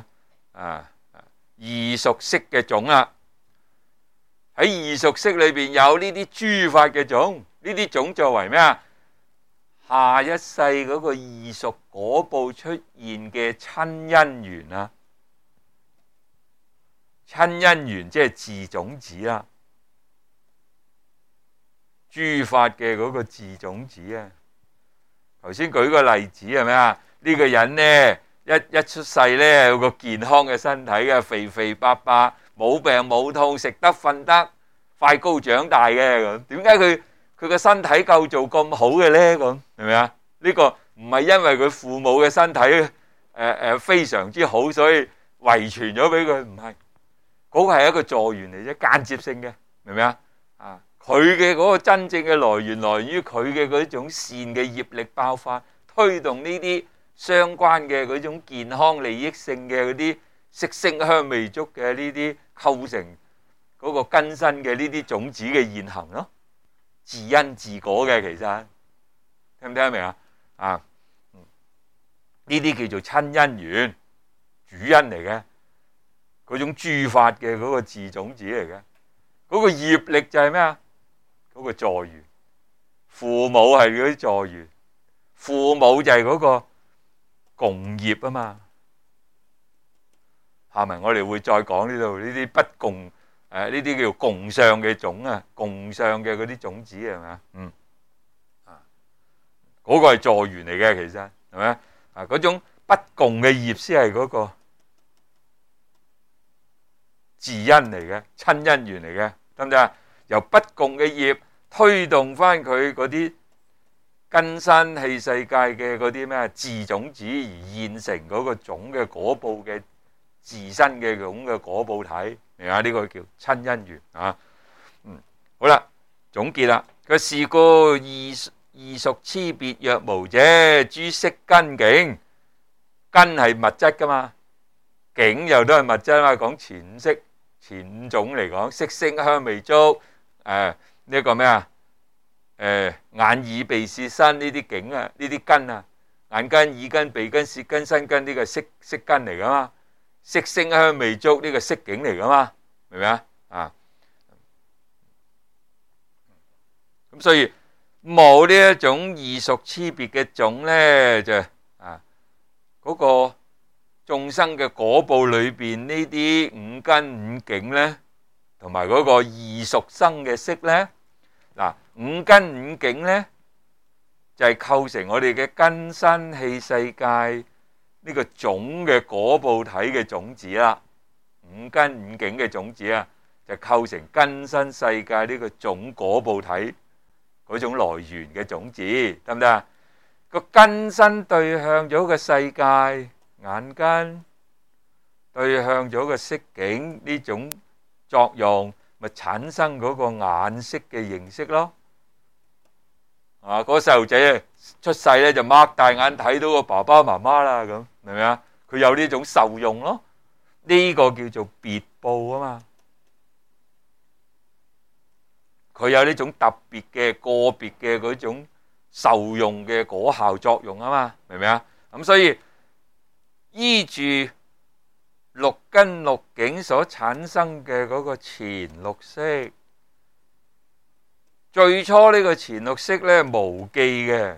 異熟識嘅種啊，喺異熟識裏邊有呢啲諸法嘅種，呢啲種作為咩啊？下一世嗰個異熟果報出現嘅親因緣啊，親因緣即係自種子啦。諸法嘅嗰個自種子啊，頭先舉個例子係咩啊？呢個人呢，一出世呢，有個健康嘅身體嘅，肥肥白白，冇病冇痛，食得瞓得，快高長大嘅咁。點解佢個身體構造咁好嘅呢？咁係咪啊？呢個唔係因為佢父母嘅身體非常之好，所以遺傳咗俾佢，唔係，嗰個係一個助緣嚟啫，間接性嘅，明唔明啊？啊！佢嘅嗰個真正嘅來源於佢嘅嗰種善嘅業力爆發，推動呢啲相關嘅嗰種健康利益性嘅嗰啲色聲香味觸嘅呢啲構成嗰個根身嘅呢啲種子嘅現行咯，自因自果嘅，其實聽唔聽得明啊？啊，呢啲叫做親因緣，主因嚟嘅，嗰種諸法嘅嗰個自種子嚟嘅，嗰個業力就係咩啊？嗰個助緣，父母係嗰啲助緣，父母就係嗰個共業啊嘛。下面我哋會再講呢度呢啲不共呢啲叫共相嘅種啊，共相嘅嗰啲種子係咪？嗰個係助緣嚟嘅，其實係咪啊？嗰種不共嘅業先係嗰個自因嚟嘅，親因緣嚟嘅，得唔得啊？由不共嘅業推動翻佢嗰啲根身器世界嘅嗰啲咩自種子而現成嗰個種嘅果報嘅自身嘅種嘅果報體，明啊？呢個叫親因緣啊。好啦，總結啦。佢是故異熟差別若無者，諸色根境，根係物質噶嘛，境又都係物質嘛。講前色前五種嚟講，色聲香味觸，呢個咩啊？眼耳鼻舌身呢啲境啊，呢啲根啊，眼根、耳根、鼻根、舌根、身根，呢個色根嚟噶嘛？色聲香味觸呢個色境嚟噶嘛？明唔明啊？啊，咁所以冇呢一種異熟差別嘅種咧，就嗰個眾生嘅果報裏邊呢啲五根五境咧，同埋嗰個異熟生嘅色咧，嗱，五根五境咧就係構成我哋嘅根身器世界呢個種嘅果報體嘅種子啦。五根五境嘅種子啊，就構成根身世界呢個種果報體嗰種來源嘅種子，得唔得啊？個根身對向咗個世界，眼根對向咗個色境呢種作用，咪產生嗰個眼色嘅認識咯。嗰個細路仔出世咧就擘大眼睇到個爸爸媽媽啦，咁明唔明啊？佢有呢種受用咯，呢個叫做別報啊嘛。佢有呢種特別嘅個別嘅嗰種受用嘅果效作用啊嘛，明唔明啊？咁所以依住六根六境所產生嘅嗰個前六識，最初呢個前六識咧無記嘅，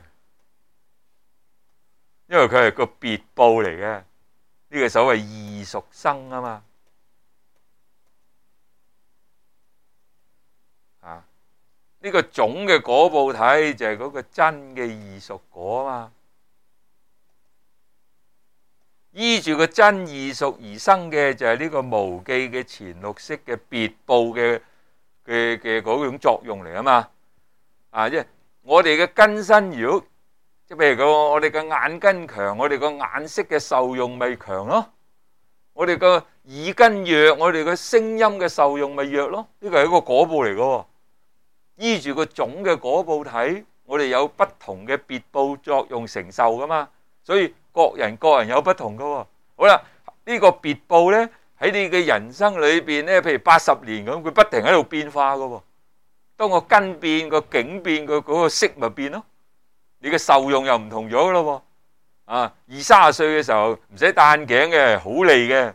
因為佢係個別報嚟嘅，呢個所謂異熟生啊嘛。呢個種嘅果報體就係嗰個真嘅異熟果啊嘛，依住個真異熟而生嘅就係呢個無記嘅前六識嘅別報嘅嘅嗰種作用嚟啊嘛。即係我哋嘅根身，如果即係譬如講我哋嘅眼根強，我哋個眼色嘅受用咪強咯。我哋個耳根弱，我哋個聲音嘅受用咪弱咯。呢個係一個果報嚟嘅，依住個總嘅果報睇，我哋有不同嘅別報作用承受噶嘛。所以各人有不同噶。好啦，呢個別報咧喺你嘅人生裏邊咧，譬如80年咁，佢不停喺度變化噶。當個根變，個境變，嗰個色咪變咯。你嘅受用又唔同咗噶咯。20-30歲嘅時候唔使戴眼鏡嘅，好利嘅。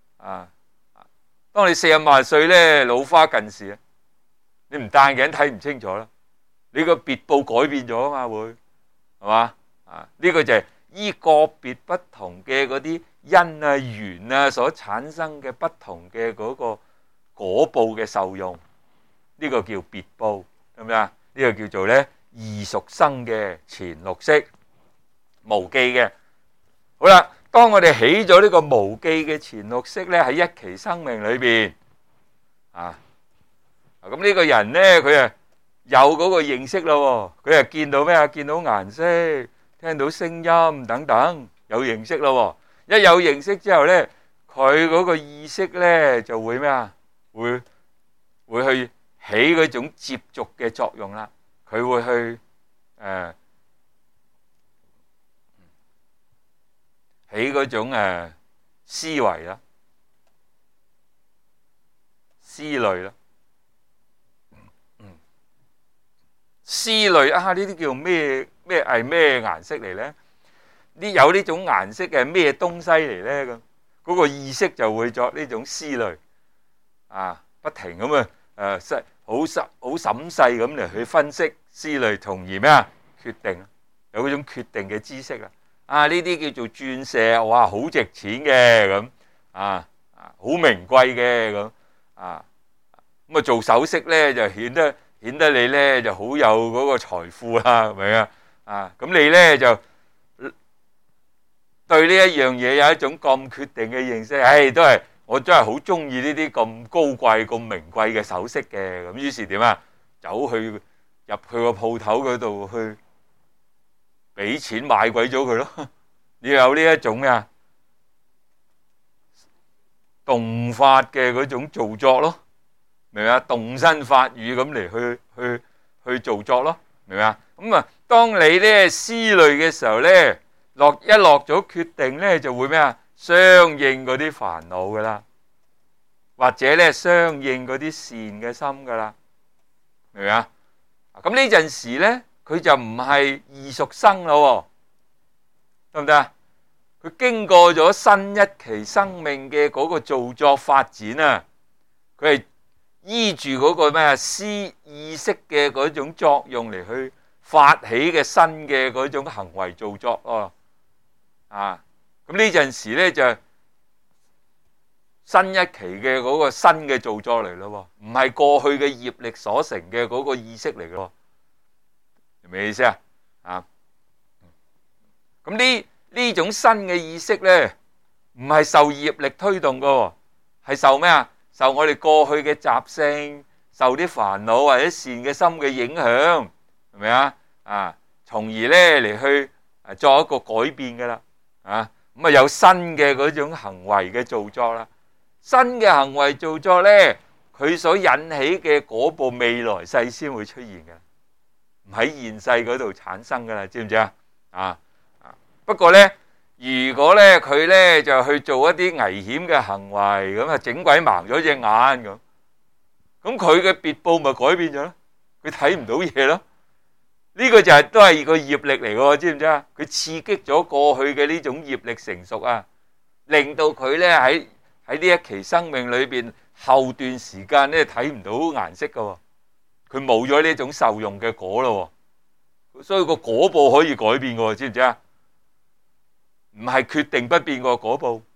當你40-50歲咧，老花近視，你唔戴眼鏡睇唔清楚啦。你個別報改變咗啊嘛，會係嘛？呢個就係依個別不同嘅嗰啲因緣所產生嘅不同嘅嗰個果報嘅受用，呢個叫別報，係咪啊？呢個叫做咧異熟生嘅前六識無記嘅。好啦，當我哋起咗呢個無記嘅前六識咧，喺一期生命裏邊咁呢個人咧，佢有嗰個認識咯。佢見到咩啊？見到顏色，聽到聲音等等，有認識咯。一有認識之後咧，佢嗰個意識咧就會咩啊？會去起嗰種接觸嘅作用啦。佢會去起嗰種思維啦、思慮啦、思慮呢啲叫咩顏色嚟咧？有呢種顏色係咩東西嚟咧？咁嗰個意識就會作呢種思慮不停咁好審細咁嚟去分析思慮，從而咩啊？決定，有嗰種決定嘅知識啦。呢啲叫做鑽石，哇，好值錢嘅咁好名貴嘅咁咁做首飾咧就顯得你咧就好有嗰個財富啦，明啊？咁你咧就對呢一樣嘢有一種咁決定嘅認識，我真係好中意呢啲咁高貴、咁名貴嘅首飾嘅。咁於是點啊？走去入去個鋪頭嗰度去俾錢買鬼咗佢咯。你有呢一種動法嘅嗰種造作咯，明唔明啊？動身法語咁嚟去造作咯，明唔明啊？咁當你咧思慮嘅時候咧，落咗決定咧，就會咩啊？相應嗰啲煩惱噶啦，或者咧相應嗰啲善嘅心噶啦，明唔明啊？咁呢陣時咧，佢就唔係異熟生咯，得唔得啊？佢經過咗新一期生命嘅嗰個造作發展啊，佢係依住嗰個咩思意識嘅嗰種作用嚟去發起嘅新嘅嗰種行為造作咯。咁呢陣時咧就新一期嘅嗰個新嘅造作嚟咯，唔係過去嘅業力所成嘅嗰個意識嚟嘅，明唔明意思啊？咁呢種新嘅意識咧，唔係受業力推動嘅，係受咩啊？受我哋過去嘅習性，受啲煩惱或者善嘅心嘅影響，係咪啊？從而咧嚟去作一個改變嘅啦，咁有新嘅嗰種行為嘅造作啦。新嘅行為造作咧，佢所引起嘅果報未來世先會出現嘅，唔喺現世嗰度產生噶啦，知唔知啊？不過咧，如果咧佢咧就去做一啲危險嘅行為，咁整鬼盲咗隻眼咁佢嘅別報咪改變咗咯？佢睇唔到嘢咯。呢個就都係個業力嚟嘅，知唔知啊？佢刺激咗過去嘅呢種業力成熟啊，令到佢咧喺呢一期生命裏邊後段時間咧睇唔到顏色嘅，佢冇咗呢種受用嘅果咯，所以個果報可以改變嘅，知唔知啊？唔係決定不變個果報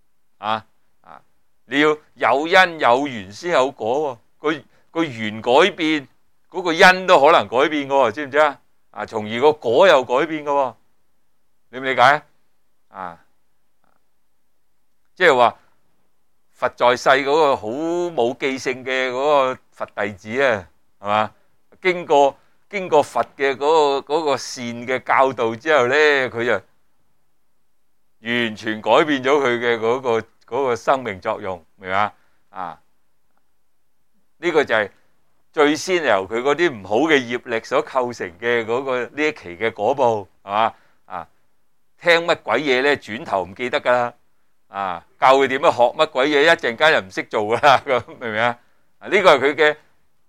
你要有因有緣先有果，個緣改變。嗰個因都可能改變嘅，知唔知啊？從而個果又改變嘅，理唔理解即係話佛在世嗰個好冇記性嘅嗰個佛弟子啊，係嘛？經過佛嘅嗰個善嘅教導之後咧，佢就完全改變咗佢嘅嗰個生命作用，明嘛？啊，呢個就係最先由佢嗰啲唔好嘅業力所構成嘅嗰個呢一期嘅果報，係嘛？啊，聽乜鬼嘢咧，轉頭唔記得噶啦，啊，教佢點樣學乜鬼嘢，一陣間又唔識做噶啦，咁明唔明啊？啊，呢個係佢嘅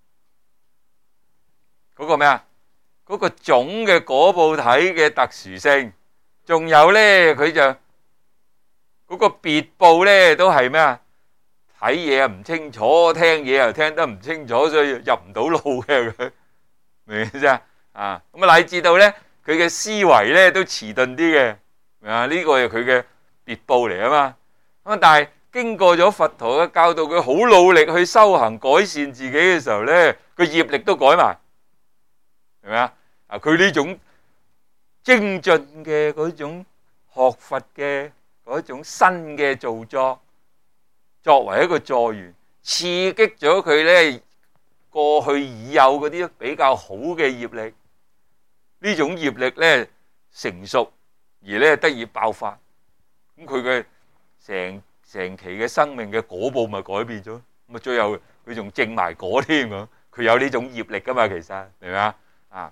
嗰個咩啊？嗰個總嘅果報體嘅特殊性，仲有咧，佢就嗰個別報咧都係咩啊？睇嘢又唔清楚，聽嘢又聽得唔清楚，所以入唔到路嘅佢，明唔明啫？啊，咁啊乃至到咧，佢嘅思維咧都遲鈍啲嘅，明啊？呢個係佢嘅別報嚟啊嘛。咁但係經過咗佛陀嘅教導，佢好努力去修行改善自己嘅時候咧，個業力都改埋。係咪啊？啊，佢呢種精進嘅嗰種學佛嘅嗰種新嘅造作，作為一個助緣，刺激咗佢咧過去已有嗰啲比較好嘅業力，呢種業力咧成熟而咧得以爆發，咁佢嘅成期嘅生命嘅果報咪改變咗，咁啊最後佢仲證埋果添咁，佢有呢種業力噶嘛，其實明唔明啊？啊，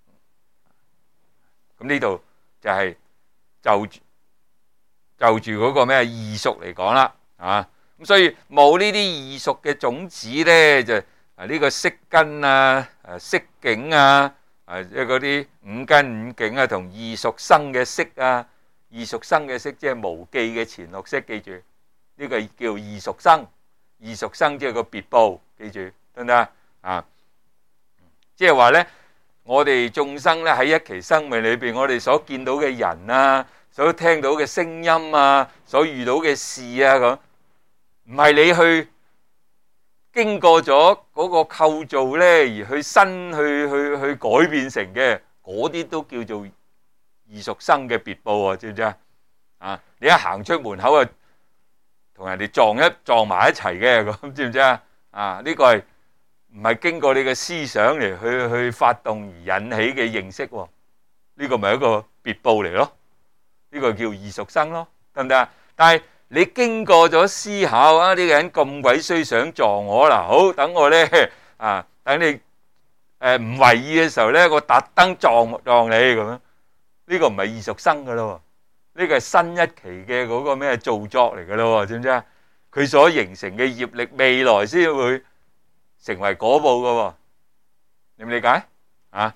咁呢度就係就住嗰個咩異熟嚟講啦，啊，咁所以冇呢啲異熟嘅種子咧，就呢個色根啊、色境啊、即係嗰啲五根五境啊，同異熟生嘅色啊，異熟生嘅色即係無記嘅前六識，記住呢個叫異熟生，異熟生即係個別報，記住得唔得啊？即係話咧。我哋眾生咧喺一期生命裏邊，我哋所見到嘅人啊，所聽到嘅聲音啊，所遇到嘅事啊，咁唔係你去經過咗嗰個構造咧，而去新去改變成嘅，嗰啲都叫做異熟生嘅別報啊，知唔知啊？啊，你一行出門口啊，同人哋撞埋一齊嘅，咁知唔知啊？啊，呢個係。唔係經過你嘅思想嚟去發動而引起嘅認識，呢個咪一個別報嚟咯？呢個叫異熟生咯，得唔得啊？但係你經過咗思考啊，呢個人咁鬼衰想撞我啦，好等我咧啊，等你唔為意嘅時候咧，我特登撞你咁樣，呢個唔係異熟生噶咯，呢個係新一期嘅嗰個咩造作嚟噶咯，知唔知啊？佢所形成嘅業力，未來先會成為果報嘅喎，你唔理解啊？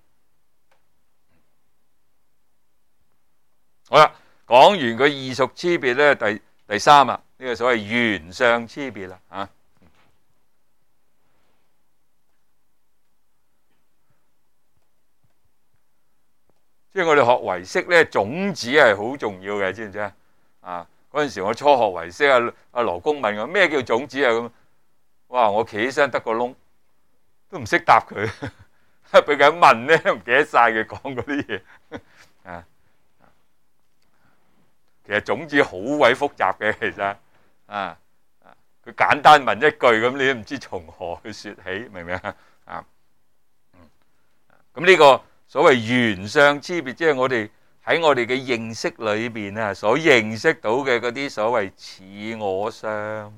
好啦，講完個異熟差別咧，第三啦，呢個所謂緣相差別啦，啊，即係我哋學唯識咧，種子係好重要嘅，知唔知啊？啊，嗰陣時我初學唯識啊，阿羅公問我咩叫種子啊咁。哇！我企起身得個窿，都唔識答佢，俾佢問咧都唔記得晒佢講嗰啲嘢啊！其實種子好鬼複雜嘅，其實啊，佢簡單問一句咁，你都唔知從何去説起，明唔明啊？啊，咁呢個所謂緣相差別，即係我哋喺我哋嘅認識裏邊啊，所認識到嘅嗰啲所謂似我相。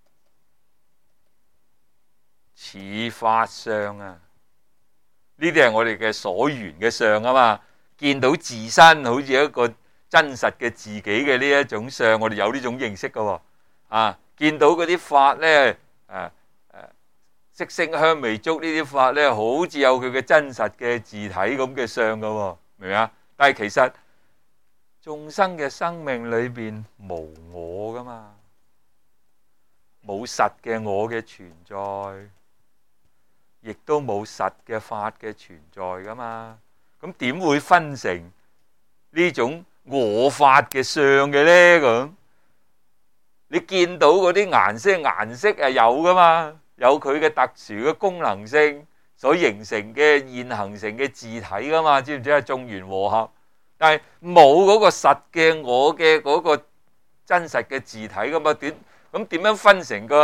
似法相啊，呢啲係我哋嘅所緣嘅相啊嘛，見到自身好似一個真實嘅自己嘅呢一種相，我哋有呢種認識噶喎。啊，見到嗰啲法咧，色聲香味觸呢啲法咧，好似有佢嘅真實嘅自體咁嘅相噶喎，明唔明啊？但係其實眾生嘅生命裏邊無我噶嘛，冇實嘅我嘅存在。亦都冇實嘅法嘅存在噶嘛，咁點會分成呢種我法嘅相嘅咧？咁你見到嗰啲顏色係有噶嘛，有佢嘅特殊嘅功能性所形成嘅現行成嘅自體噶嘛，知唔知啊？眾緣和合，但係冇嗰個實嘅我嘅嗰個真實嘅自體噶嘛，點樣分成個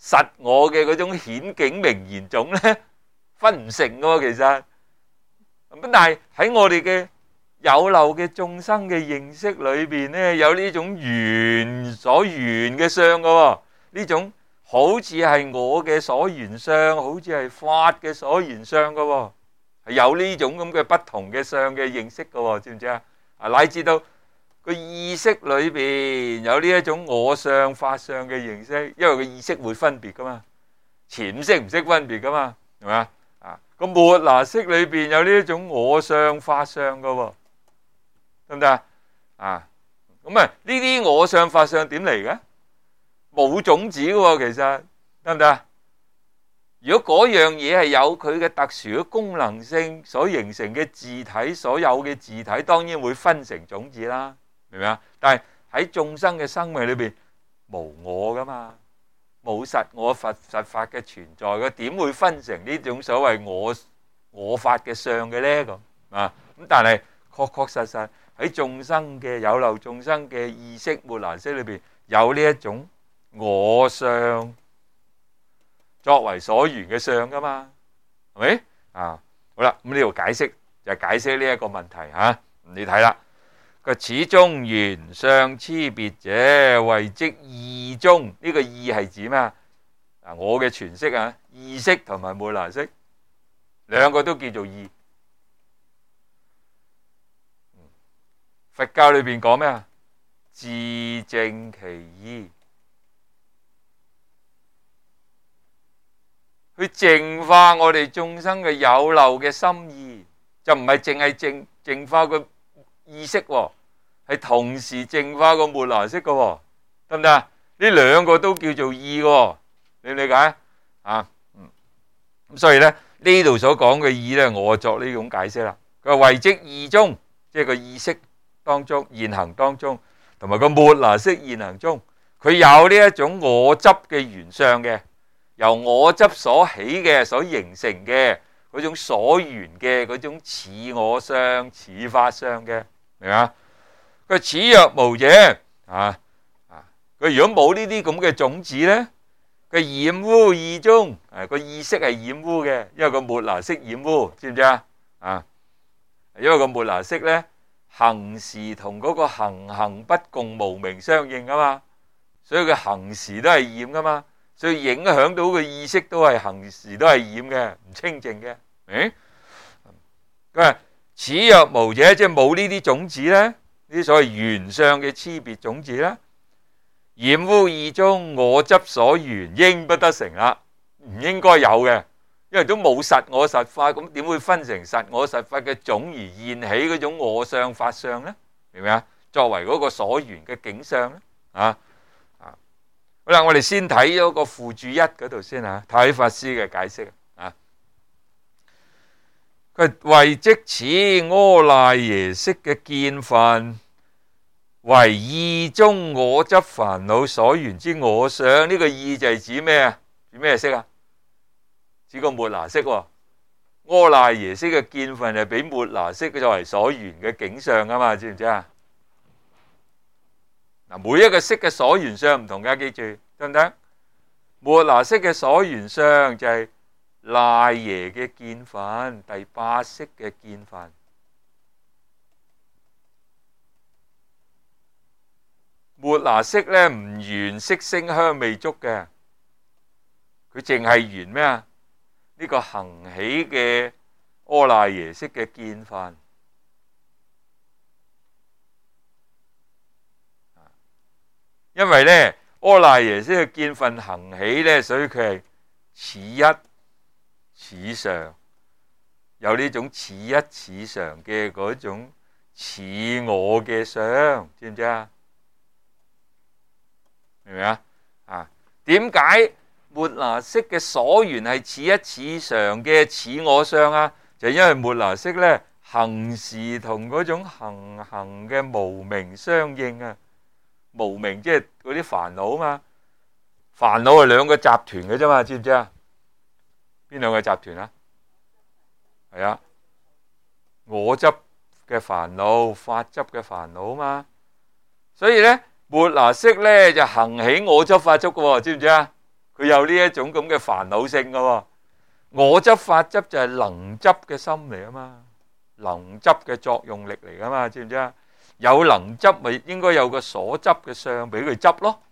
實我嘅嗰種顯境名言種咧，分唔成嘅喎，其實。咁但係喺我哋嘅有漏嘅眾生嘅認識裏邊咧，有呢種緣所緣嘅相嘅喎，呢種好似係我嘅所緣相，好似係法嘅所緣相嘅喎，係有呢種咁嘅不同嘅相嘅認識嘅喎，知唔知啊？乃至到個意識裏邊有呢一種我相、法相嘅認識，因為個意識會分別噶嘛，潛識唔識分別噶嘛，係咪啊？個末那識裏邊有呢一種我相、法相噶喎，得唔得啊？咁啊，呢啲我相、法相點嚟嘅？冇種子嘅喎，其實得唔得啊？如果嗰樣嘢係有佢嘅特殊嘅功能性所形成嘅自體，所有嘅自體當然會分成種子啦，明唔明啊？但係喺眾生嘅生命裏邊無我噶嘛，冇實我佛實法嘅存在嘅，點會分成呢種所謂我法嘅相嘅咧？咁咁但係確確實實喺眾生嘅有漏眾生嘅意識末那識裏邊有呢一種我相作為所緣嘅相噶嘛，係咪啊？好啦，咁呢度解釋就解釋呢一個問題吓，你睇啦。個此中緣相差別者，謂即意中。呢個意係指咩啊？我嘅詮釋啊，意識同埋末那識兩個都叫做意。佛教裏邊講咩啊？自淨其意，去淨化我哋眾生嘅有漏嘅心意，就唔係淨係淨化個意識喎，係同時淨化個末那識嘅喎，得唔得啊？呢兩個都叫做意嘅，你理解啊？咁所以咧呢度所講嘅意咧，我作呢種解釋啦。佢話謂即意中，即係個意識當中現行當中，同埋個末那識現行中，佢有呢一種我執嘅緣相嘅，由我執所起嘅、所形成嘅嗰種所緣嘅嗰種似我相、似法相嘅，明嘛？佢此若無者佢如果冇呢啲咁嘅種子咧，佢染污意中，個意識係染污嘅，因為個末那識染污，知唔知啊？因為個末那識咧行時同嗰個行不共無明相應啊嘛，所以佢行時都係染噶嘛，所以影響到個意識都係行時都係染嘅，唔清淨嘅。佢話此若無者，即係冇呢啲種子咧，呢啲所謂緣相嘅差別種子咧，染污意中，我執所緣應不得成啦，唔應該有嘅，因為都冇實我實法，咁點會分成實我實法嘅種而現起嗰種我相法相咧？明唔明啊？作為嗰個所緣嘅境相咧，好啦，我哋先睇咗個附注一嗰度先吓，太法師嘅解釋啊。佢謂即此阿賴耶識嘅見分，為意中我執煩惱所緣之我相。呢個意就係指咩啊？指咩識啊？指個末那識喎。阿賴耶識嘅見分係俾末那識作為所緣嘅境相啊嘛，知唔知啊？每一個識嘅所緣相唔同噶，記住得唔得？末那識嘅所緣相就係賴耶嘅見分，第八識嘅見分。末那識咧唔緣色聲香味觸嘅，佢淨係緣咩啊？呢個行起嘅阿賴耶識嘅見分。因為咧阿賴耶識嘅見分行起咧，所以佢係似一似常，有呢種似一似常嘅嗰種似我嘅相，知唔知啊？明唔明啊？點解末那識嘅所緣係似一似常嘅似我相啊？就因為末那識咧行時同嗰種行嘅無明相應啊。無明即係嗰啲煩惱嘛，煩惱係兩個集團嘅啫嘛，知唔知啊？邊兩個集團啊？係啊，我執嘅煩惱、法執嘅煩惱嘛。所以咧末那識咧就行起我執法執嘅喎，知唔知啊？佢佢有呢一種咁嘅煩惱性噶喎。我執法執就係能執嘅心嚟啊嘛，能執嘅作用力嚟噶嘛，知唔知啊？有能執咪應該有個所執嘅相俾佢執咯。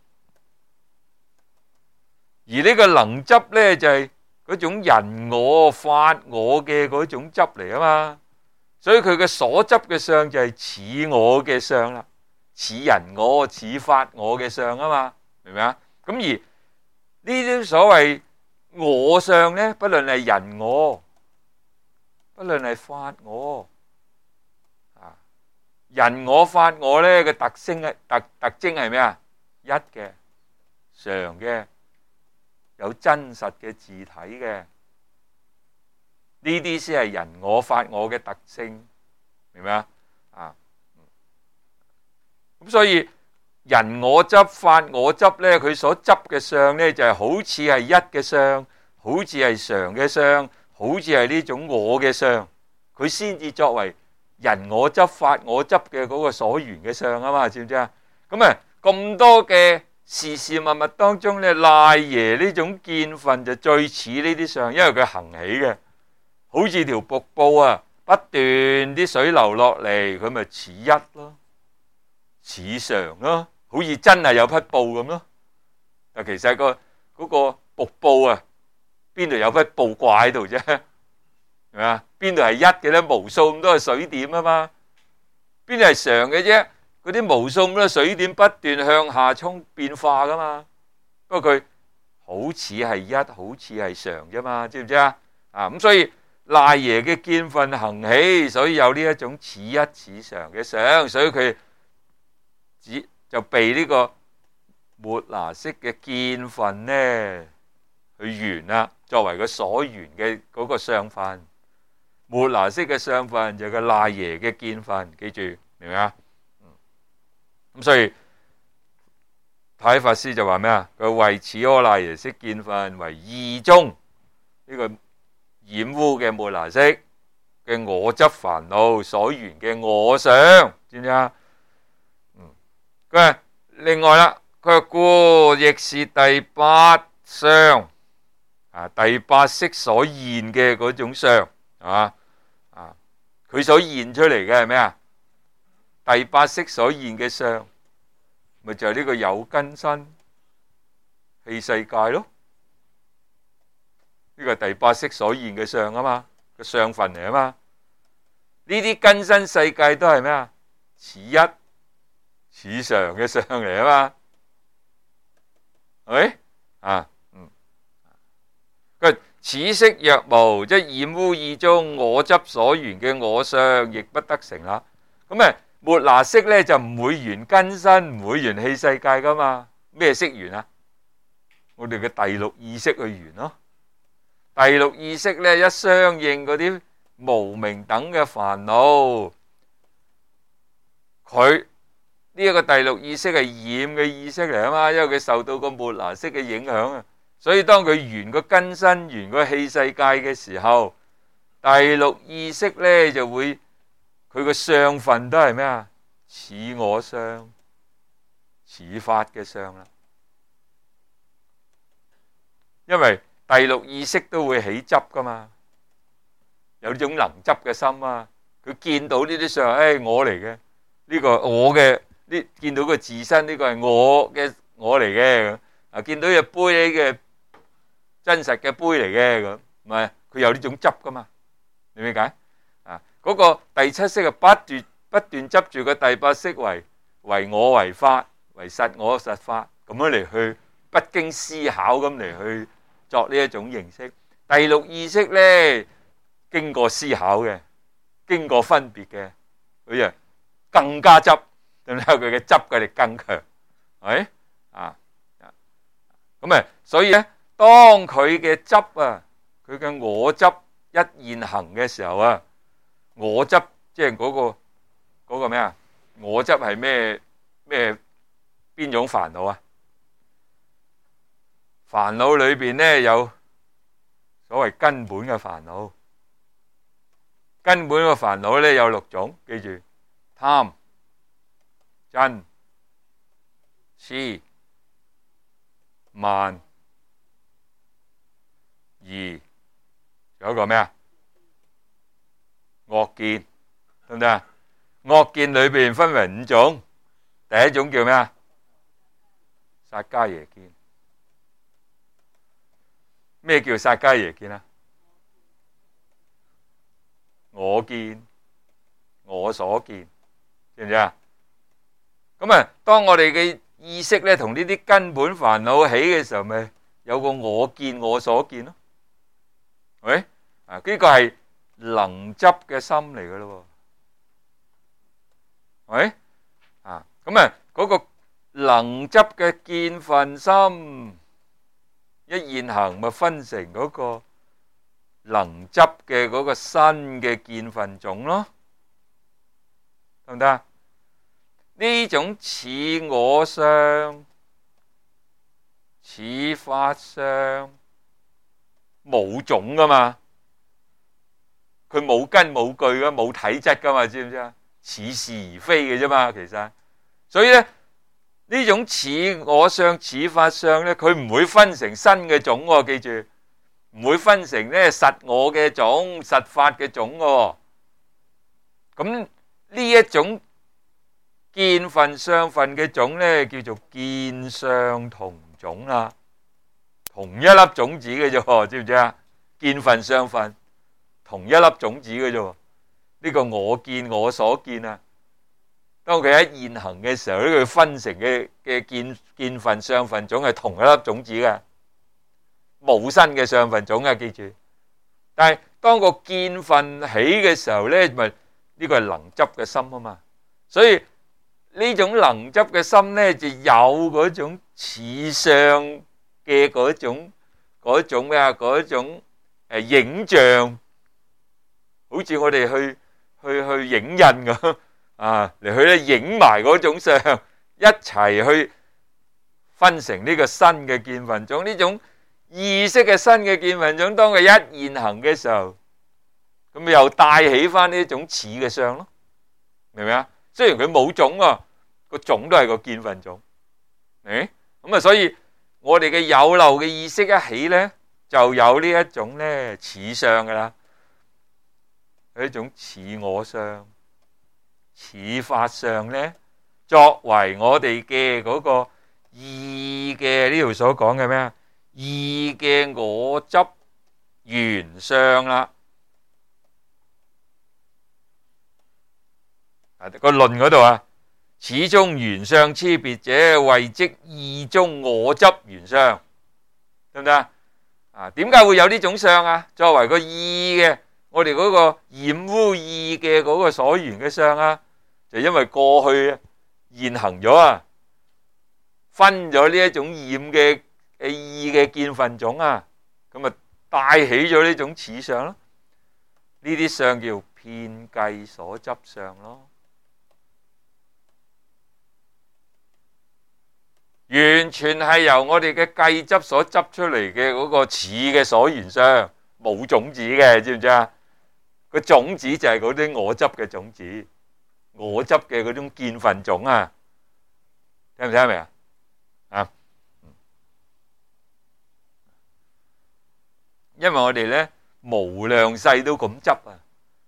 而呢個能執呢，就係嗰種人我法我嘅嗰種執嚟啊嘛，所以佢嘅所執嘅相就係似我嘅相啦，似人我似法我嘅相啊嘛，明唔明啊？咁而呢啲所謂我相呢，不論係人我，不論係法我，人我法我呢嘅特徵係咩啊？一嘅常嘅有真實嘅自體嘅，呢啲先係人我法我嘅特性，明唔明啊？咁所以人我執法我執呢，佢所執嘅相呢，就係好似係一嘅相，好似係常嘅相，好似係呢種我嘅相，佢先至作為人我執法我執嘅嗰個所緣嘅相啊嘛，知唔知啊？咁啊咁多嘅事事物物當中咧，賴爺呢種見分就最似呢啲相，因為佢行起嘅，好似條瀑布啊，不斷啲水流落嚟，佢咪似一咯，似常咯，好似真係有匹布咁咯。但其實嗰個瀑布啊，邊度有匹布掛喺度啫？係咪啊？邊度係一嘅咧？無數咁多嘅水點啊嘛，邊度係常嘅啫？嗰啲無數咁多水點不斷向下衝變化噶嘛，不過佢好似係一，好似係常啫嘛，知唔知啊？咁所以賴爺嘅見分行起，所以有呢一種似一似常嘅相，所以佢就被呢個末那識嘅見分呢去緣啦，作為佢所緣嘅嗰個相分。末那識嘅相分就係個賴爺嘅見分，記住明唔明啊？咁所以太法師就話咩啊？佢為此阿賴耶識見分為二中，呢個染污嘅末那識嘅我執煩惱所緣嘅我相，知唔知啊？佢話另外啦，佢話故亦是第八相第八識所現嘅嗰種相，係嘛？佢所現出嚟嘅係咩啊？第八識所現嘅相，咪就係呢個有根身器世界咯。呢個係第八識所現嘅相啊嘛，個相分嚟啊嘛。呢啲根身世界都係咩啊？似一似常嘅相嚟啊嘛，係咪啊？佢此識若無，即係染污意中我執所緣嘅我相，亦不得成啦。咁啊，末那識咧就唔會緣根身，唔會緣器世界噶嘛。咩識緣啊？我哋嘅第六意識去緣咯。第六意識咧一相應嗰啲無明等嘅煩惱，佢呢一個第六意識係染嘅意識嚟啊嘛，因為佢受到個末那識嘅影響啊。所以當佢緣個根身、緣個器世界嘅時候，第六意識咧就會佢個相分都係咩啊？似我相、似法嘅相啦。因為第六意識都會起執噶嘛，有種能執嘅心啊。佢見到呢啲相，我嚟嘅，呢個我嘅，呢見到個自身呢個係我嘅，我嚟嘅。見到隻杯嘅。真實嘅杯嚟嘅咁，唔係佢有呢種執噶嘛？你明解？嗰個第七識不斷執住個第八識為我為法為實我實法，咁樣嚟去不經思考咁嚟去作呢一種認識。第六意識咧，經過思考嘅，經過分別嘅，佢就更加執，咁咧佢嘅執嘅力更強，係咁啊，所以咧。當佢嘅執啊，佢嘅我執一現行嘅時候啊，我執即係嗰個咩啊？我執係咩邊種煩惱啊？煩惱裏邊咧有所謂根本嘅煩惱，根本嘅煩惱咧有六種，記住：貪、嗔、癡、慢、 有一個咩啊？惡見，得唔得啊？惡見裏邊分為5種，第一種叫咩啊？薩迦耶見。咩叫薩迦耶見啊？我見，我所見，知唔知啊？咁啊，當我哋嘅意識咧同呢啲根本煩惱起嘅時候，咪有個我見我所見咯。喂，啊呢個係能執嘅心嚟嘅咯。喂，啊咁啊嗰個能執嘅見分心一現行，咪分成嗰個能執嘅嗰個新嘅見分種咯，得唔得啊？呢種似我相、似法相，冇種噶嘛，佢冇根冇據噶，冇體質噶嘛，知唔知啊？似是而非嘅啫嘛，其實，所以咧呢種似我相、似法相咧，佢唔會分成新嘅種喎，記住，唔會分成咧實我嘅種、實法嘅種喎。咁呢一種見分相分嘅種咧，叫做見相同種啦，同一粒種子嘅啫，知唔知啊？見分相分，同一粒種子嘅啫。呢個我見我所見啊，當佢喺現行嘅時候，呢佢分成嘅見分相分種係同一粒種子嘅，冇新嘅相分種啊，記住。但係當個見分起嘅時候咧，咪呢個係能執嘅心啊嘛，所以呢種能執嘅心咧，就有嗰種似相嘅嗰種咩啊？嗰種影像，好似我哋去影印咁啊，嚟去咧影埋嗰種相，一齊去分成呢個新嘅見分種。呢種意識嘅新嘅見分種，當佢一現行嘅時候，咁咪又帶起翻呢種似嘅相咯，明唔明啊？雖然佢冇種啊，個種都係個見分種，咁啊，所以我哋嘅有漏嘅意識一起咧，就有呢一種咧似相噶啦，呢種似我相、似法相咧，作為我哋嘅嗰個意嘅呢度所講嘅咩啊？意嘅我執緣相啦。個論嗰度啊，此中緣相差別者，謂即意中我執緣相，得唔得啊？點解會有呢種相啊？作為個意嘅，我哋嗰個染污意嘅嗰個所緣嘅相啊，就因為過去現行咗啊，分咗呢一種染嘅意嘅見分種啊，咁啊帶起咗呢種似相咯。呢啲相叫遍計所執相咯。完全係由我哋嘅計執所執出嚟嘅嗰個似嘅所緣相，冇種子嘅，知唔知啊？個種子就係嗰啲我執嘅種子，我執嘅嗰種見分種啊，聽唔聽明啊？因為我哋咧無量世都咁執啊，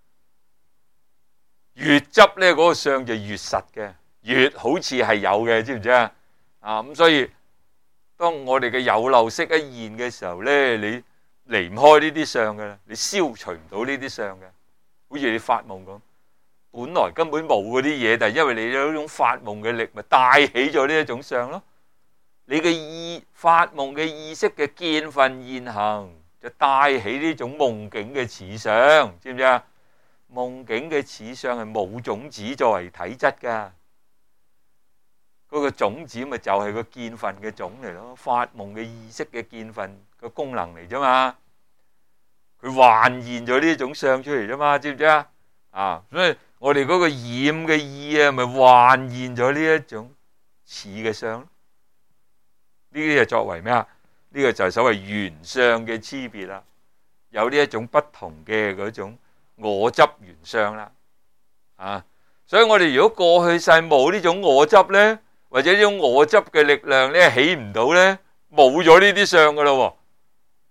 越執咧嗰個相就越實嘅，越好似係有嘅，知唔知啊？咁所以當我哋嘅有漏識一現嘅時候咧，你離唔開呢啲相嘅，你消除唔到呢啲相嘅，好似你發夢咁，本來根本冇嗰啲嘢，但係因為你有一種發夢嘅力，咪帶起咗呢一種相咯。你嘅發夢嘅意識嘅見分現行，就帶起呢種夢境嘅似相，知唔知啊？夢境嘅似相係冇種子作為體質噶。嗰個種子咪就係個見分嘅種嚟咯，發夢嘅意識嘅見分個功能嚟啫嘛，佢幻現咗呢種相出嚟啫嘛，知唔知啊？所以我哋嗰個染嘅意啊，咪幻現咗呢一種似嘅相，呢啲就作為咩啊？呢個就係所謂緣相嘅差別啦，有呢一種不同嘅嗰種我執緣相啦，所以我哋如果過去世冇呢種我執咧，或者呢種我執嘅力量咧起唔到咧，冇咗呢啲相噶咯，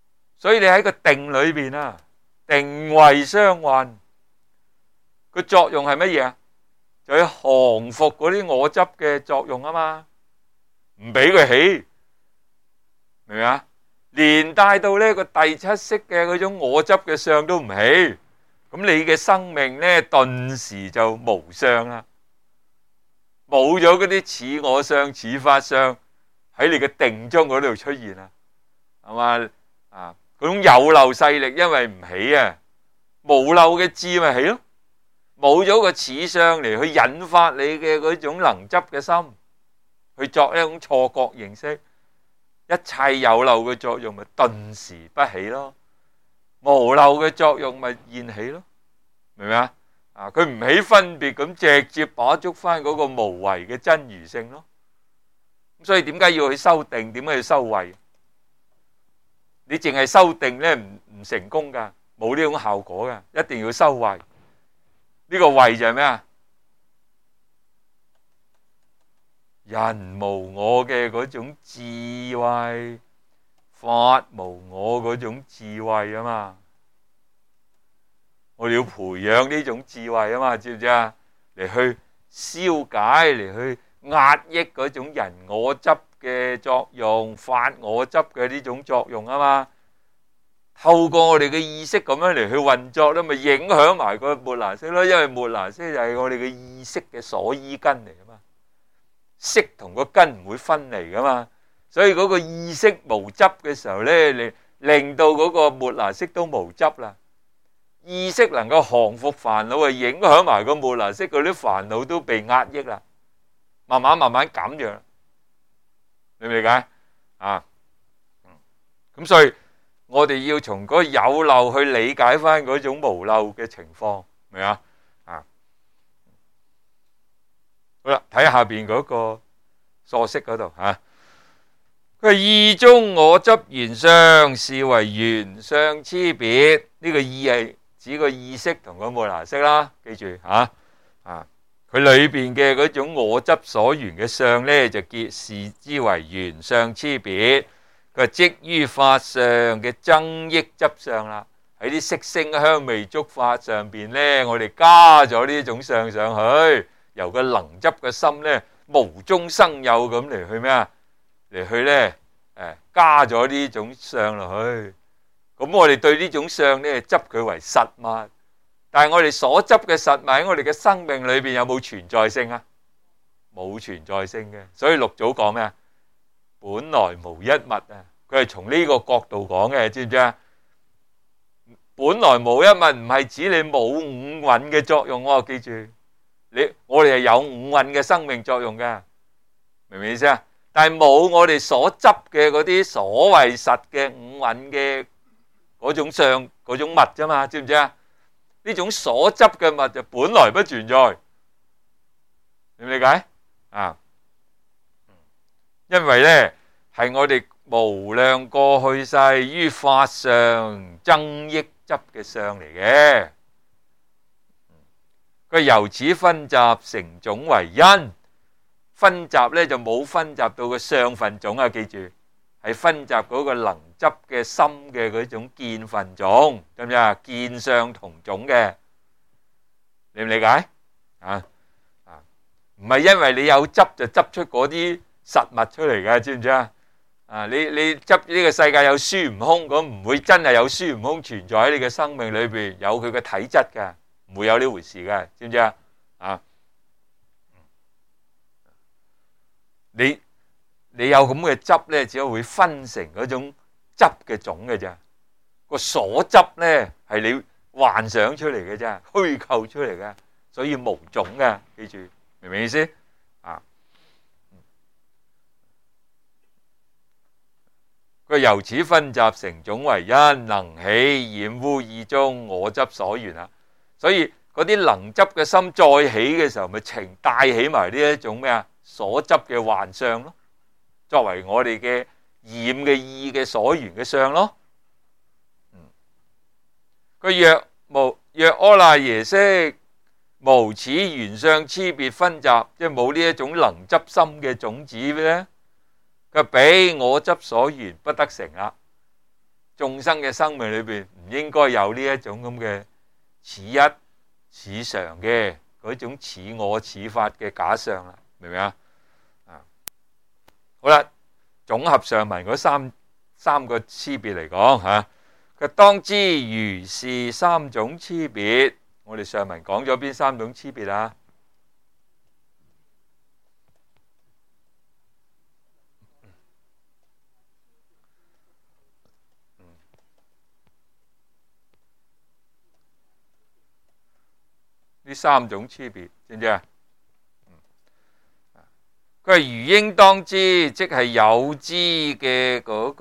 所以你喺個定裏邊啊，定位相運個作用係乜嘢啊？就要降服嗰啲我執嘅作用啊嘛，唔俾佢起，明唔明啊？連帶到呢個第七識嘅嗰種我執嘅相都唔起，咁你嘅生命呢頓時就無相啦，冇咗嗰啲似我相、似法相喺你嘅定中嗰度出現啦，係嘛？啊，嗰種有漏勢力因為唔起啊，無漏嘅智咪起咯，冇咗個似相嚟去引發你嘅嗰種能執嘅心，去作一種錯覺認識。一切有漏嘅作用咪頓時不起咯，無漏嘅作用咪現起咯，明唔明啊？啊，佢唔起分別咁，直接把捉翻嗰個無為嘅真如性咯。所以點解要去修定？點解要修慧？你淨係修定咧唔成功噶，冇呢種效果噶，一定要修慧。呢個慧就係咩啊？人無我嘅嗰種智慧，法無我嗰種智慧啊嘛，我哋要培養呢種智慧啊嘛，知唔知啊？嚟去消解，嚟去壓抑嗰種人我執嘅作用，法我執嘅呢種作用啊嘛，透過我哋嘅意識咁樣嚟去運作咧，咪影響埋個末那識咯，因為末那識就係我哋嘅意識嘅所依根嚟啊嘛。識同個根唔會分離噶嘛，所以嗰個意識無執嘅時候咧，令到嗰個末那識都無執啦。意識能夠降服煩惱，影響埋個末那識嗰啲煩惱都被壓抑啦，慢慢減弱，你明唔理解啊？咁所以我哋要從嗰個有漏去理解翻嗰種無漏嘅情況，明啊？好啦，睇下邊嗰個疏釋嗰度吓，佢係意中我執緣相，是為緣相差別。呢個意係指個意識同個末那識啦，記住吓佢裏邊嘅嗰種我執所緣嘅相咧，就視之為緣相差別。佢係即於法上嘅增益執相啦，喺啲色聲香味觸法上邊咧，我哋加咗呢種相上去。由個能執嘅心咧，無中生有咁嚟去咩啊？嚟去咧，加咗呢種相落去。咁我哋對呢種相咧，執佢為實物。但係我哋所執嘅實物喺我哋嘅生命裏邊有冇存在性啊？冇存在性嘅。所以六祖講咩啊？本來無一物啊！佢係從呢個角度講嘅，知唔知啊？本來無一物唔係指你冇五蘊嘅作用喎，記住。我哋係有五蘊嘅生命作用嘅，明唔明意思啊？但係冇我哋所執嘅嗰啲所謂實嘅五蘊嘅嗰種相嗰種物啫嘛，知唔知啊？呢種所執嘅物就本來不存在，明唔理解啊？因為咧係我哋無量過去世於法上增益執嘅相嚟嘅。佢由此分集成種為因，分集咧就冇分集到個相分種啊！記住，係分集嗰個能執嘅心嘅嗰種見分種，知唔知啊？見相同種嘅，理唔理解啊？唔係因為你有執就執出嗰啲實物出嚟嘅，知唔知啊？你執呢個世界有孫悟空，咁唔會真係有孫悟空存在喺你嘅生命裏邊，有佢嘅體質㗎。唔會有呢回事嘅，知唔知啊？你有咁嘅執咧，只會分成嗰種執嘅種嘅啫。個所執咧係你幻想出嚟嘅啫，虛構出嚟嘅，所以無種嘅。記住，明唔明意思啊？佢由此分集成種為因，能起染污意中我執所緣啊！所以嗰啲能執嘅心再起嘅時候，咪帶起埋呢一種咩啊？所執嘅幻相咯，作為我哋嘅染嘅意嘅所緣嘅相咯。佢若阿賴耶識無此緣相差別分集，即係冇呢一種能執心嘅種子咧，佢比我執所緣不得成啦。 眾生嘅生命裏邊唔應該有呢一種咁嘅似一似常嘅嗰種似我似法嘅假相啦，明唔明啊？好啦，總合上文嗰三個差別嚟講嚇，佢當知如是三種差別。我哋上文講咗邊三種差別啊？呢三種差別知唔知啊？佢係如應當知，即係有知嘅嗰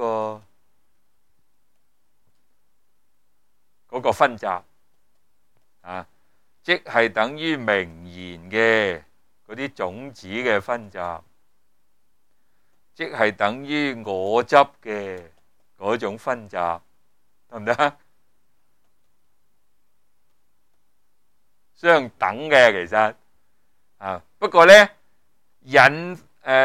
個分集啊，即係等於名言嘅嗰啲種子嘅分集，即係等於我執嘅嗰種分集，得唔得？相等嘅其實啊，不過呢引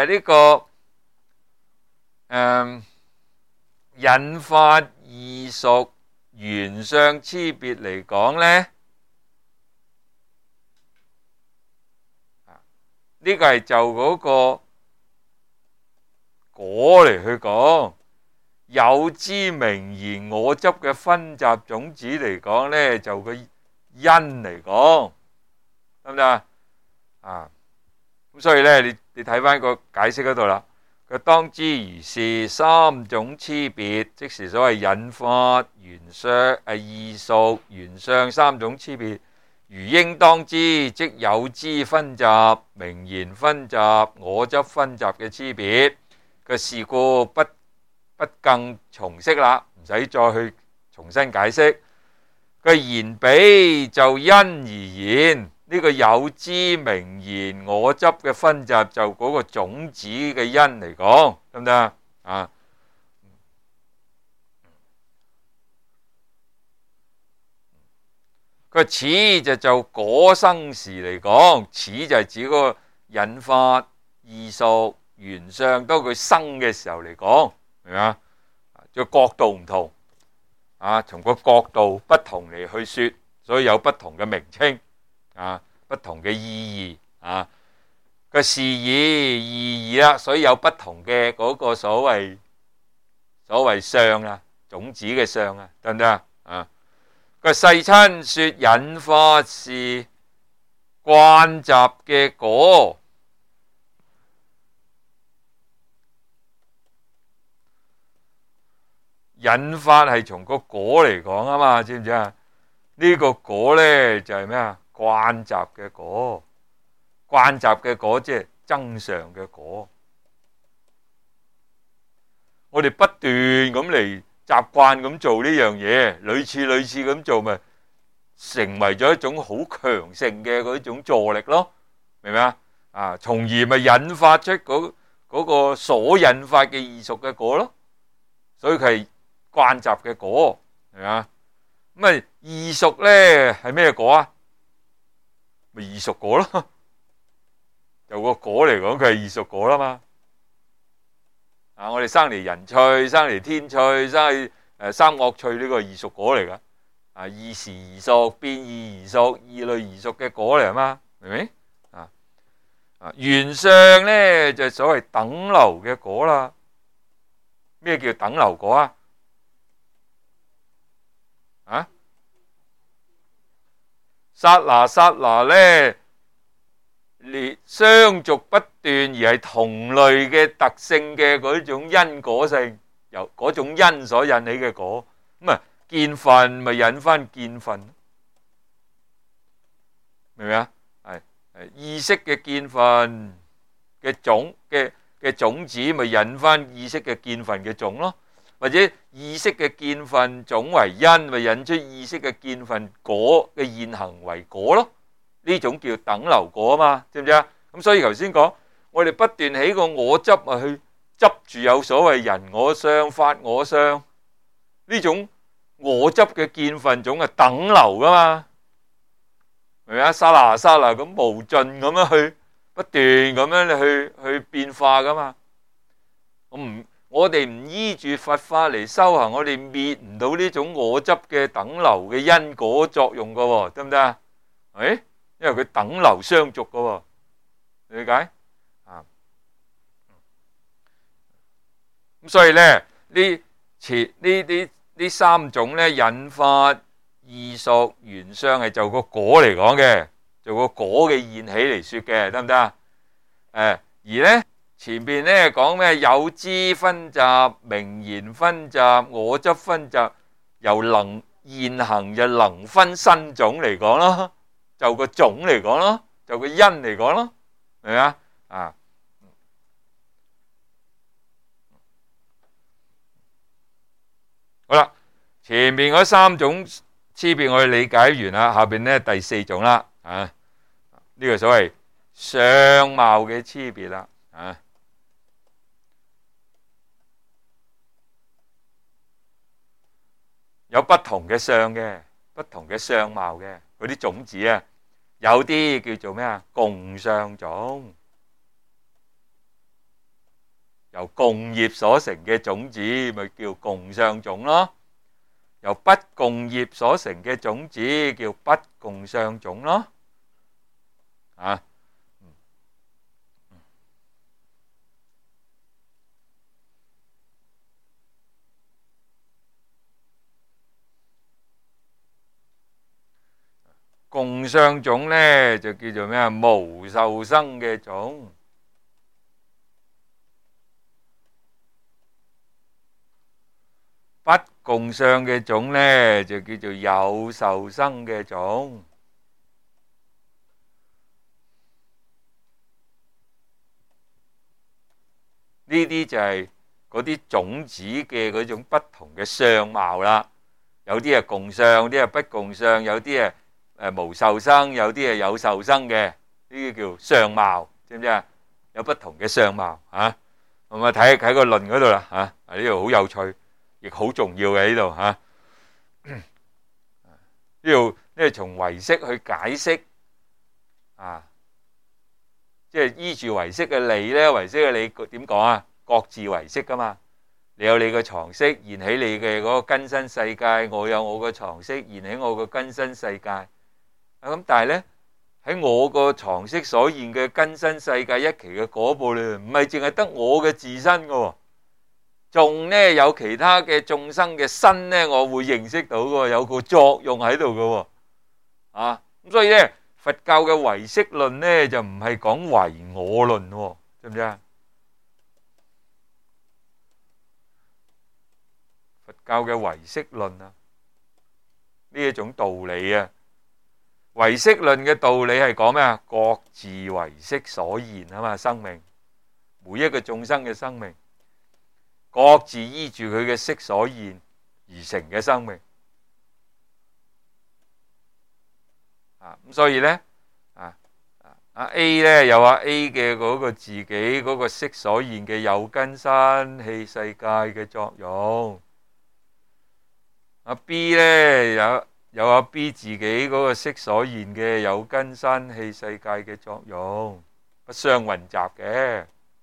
發異熟緣相差別嚟講呢，呢個係就嗰個果嚟去講，有知名言我執嘅分集種子嚟講呢，就個因嚟講，得唔得啊？咁所以咧，你睇翻個解釋嗰度啦。佢當知如是三種差別，即是所謂引發緣相異熟緣相三種差別。如應當知，即有知分集、名言分集、我執分集嘅差別。嘅是故不更重釋啦，唔使再去重新解釋。佢言比就因而言。呢個有知名言我執嘅分集就嗰個種子嘅因嚟講，得唔得啊？佢此就果生時嚟講，此就係指嗰個引發異熟緣相，當佢生嘅時候嚟講，明嘛？個角度唔同啊，從個角度不同嚟去說，所以有不同嘅名稱。不同嘅意義啊，個是意義啦，所以有不同嘅嗰個所謂相啊，種子嘅相啊，得唔得啊？個世親說引發是慣集嘅果，引發係從個果嚟講啊嘛，知唔知啊？呢個果咧就係咩啊？慣集嘅果，慣集嘅果即係增上嘅果。我哋不斷咁嚟習慣咁做呢樣嘢，類似咁做，咪成為咗一種好強盛嘅嗰種助力咯，明唔明啊？啊，從而咪引發出嗰個所引發嘅異熟嘅果咯。所以佢係慣集嘅果，係嘛？咁啊，異熟咧係咩果啊？咪異熟果咯，由個果嚟講，佢係異熟果啦嘛。啊，我哋生嚟人趣，生嚟天趣，生去三惡趣，呢個係異熟果嚟噶。啊，異時異熟、變異異熟、異類異熟嘅果嚟啊嘛，明唔明？緣相咧就係所謂等流嘅果啦。咩叫等流果啊？啊？剎那咧，連相續不斷而係同類嘅特性嘅嗰種因果性，由嗰種因所引起嘅果，咁啊見分咪引翻見分，明唔明啊？係意識嘅見分嘅種子咪引翻意識嘅見分嘅種咯。或者意識嘅見分種為因，咪引出意識嘅見分果嘅現行為果咯。呢種叫等流果啊嘛，知唔知啊？咁所以頭先講，我哋不斷起個我執啊，去執住有所謂人我相、法我相，呢種我執嘅見分種係等流噶嘛，明唔明啊？剎那咁無盡咁樣去不斷咁樣去變化噶嘛。 我哋唔依住佛法嚟修行，我哋滅唔到呢種我執嘅等流嘅因果作用噶喎，得唔得啊？誒，因為佢等流相續噶喎，理解啊？咁所以咧，呢三種咧，引發、異熟、緣相係就個果嚟講嘅，就個果嘅現起嚟說嘅，得唔得啊？而咧前邊咧講咩有支分集、名言分集、我執分集，由能現行就能分身種嚟講咯，就個種嚟講咯，就個因嚟講咯，明唔明啊？啊，好啦，前面嗰三種差別我哋理解完啦，下邊咧第四種啦，啊，呢個所謂相貌嘅差別啦，啊，有不同嘅相嘅，不同嘅相貌嘅嗰啲種子啊，有啲叫做咩啊？共相種，由共業所成嘅種子咪叫共相種咯，由不共業所成嘅種子叫不共相種咯，啊。共相種咧就叫做咩啊？無受生嘅種。不共相嘅種咧就叫做有受生嘅種。呢啲就係嗰啲種子嘅嗰種不同嘅相貌啦。有啲係共相，有啲係不共相，有啲係無受生，有啲係有受生嘅，呢啲叫相貌，知唔知啊？有不同嘅相貌嚇，咁啊睇個論嗰度啦嚇，呢度好有趣，亦好重要嘅呢度嚇。呢度呢從唯識去解釋啊，即係依住唯識嘅理咧，唯識嘅理點講啊？各自唯識噶嘛，你有你嘅常識，現起你嘅嗰個根身世界，我有我嘅常識，現起我嘅根身世界。咁但係咧喺我個常識所現嘅根身世界一期嘅嗰部咧，唔係淨係得我嘅自身噶，仲咧有其他嘅眾生嘅身咧，我會認識到噶，有個作用喺度噶，啊咁所以咧佛教嘅唯識論咧就唔係講唯我論，知唔知啊？佛教嘅唯識論啊，呢一種道理啊。唯識論嘅道理係講咩啊？各自唯識所現啊嘛，生命每一個眾生嘅生命，各自依住佢嘅色所現而成嘅生命啊。咁所以咧阿 A 咧有阿 A 嘅嗰個自己嗰個色所現嘅有根身器世界嘅作用，阿 B 咧有阿 B 自己嗰個色所現嘅有根身器世界嘅作用，不相混雜嘅。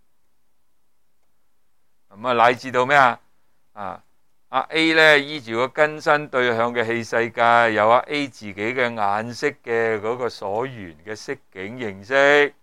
咁啊，乃至到咩啊？阿 A 咧依住個根身對向嘅器世界，有阿 A 自己嘅眼識嘅嗰個所緣嘅色境形式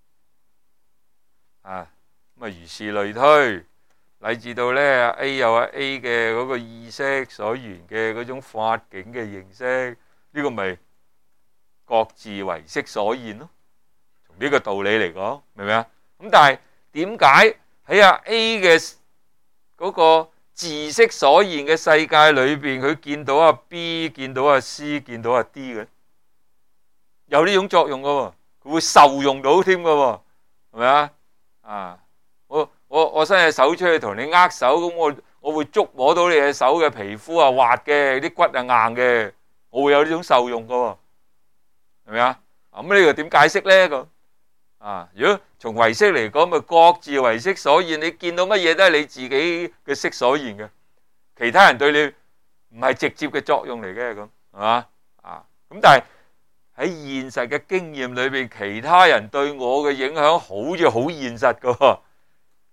啊，咁啊如是類推。乃至到咧，A 有A 嘅嗰個意識所緣嘅嗰種法境嘅形式，呢個咪各自唯識所現咯。從呢個道理嚟講，明唔明啊？咁但係點解喺阿 A 嘅嗰個自識所現嘅世界裏邊，佢見到阿 B、見到阿 C、見到阿 D 嘅，有呢種作用噶喎，佢會受用到添噶喎，係咪啊？啊，我伸隻手出去同你握手，咁我會觸摸到你隻手嘅皮膚啊，滑嘅，啲骨啊硬嘅，我會有呢種受用噶喎，係咪啊？咁呢個點解釋咧？咁啊，如果從唯識嚟講，咪各自唯識所現，你見到乜嘢都係你自己嘅識所現嘅，其他人對你唔係直接嘅作用嚟嘅，咁係嘛？啊，咁但係喺現實嘅經驗裏邊，其他人對我嘅影響好似好現實噶喎。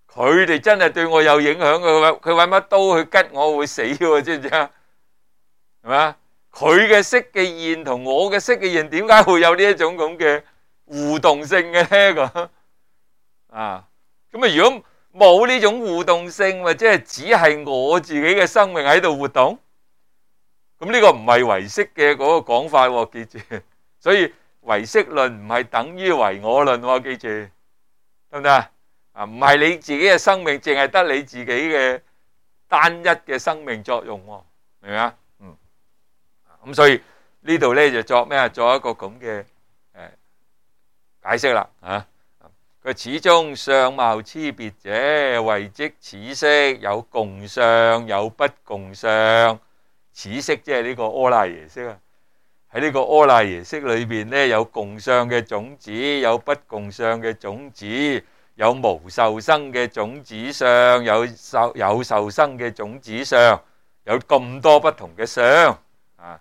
佢哋真係對我有影響嘅，佢搵乜刀去吉我會死嘅，知唔知啊？係嘛？佢嘅色嘅焰同我嘅色嘅焰，點解會有呢一種咁嘅互動性嘅咧？咁啊，咁啊，如果冇呢種互動性，或者係只係我自己嘅生命喺度活動，咁呢個唔係唯識嘅嗰個講法喎，記住。所以唯識論唔係等於唯我論喎，記住，得唔得啊？啊，唔係你自己嘅生命，淨係得你自己嘅單一嘅生命作用喎，明唔明啊？咁所以呢度咧就作咩啊？作一個咁嘅解釋啦，啊！佢始終相貌差別者，謂即此色有共相，有不共相。此色即係呢個阿賴耶識啊！喺呢個阿賴耶識裏邊咧，有共相嘅種子，有不共相嘅種子，有無受生嘅種子相，有受生嘅種子相，有咁多不同嘅相啊！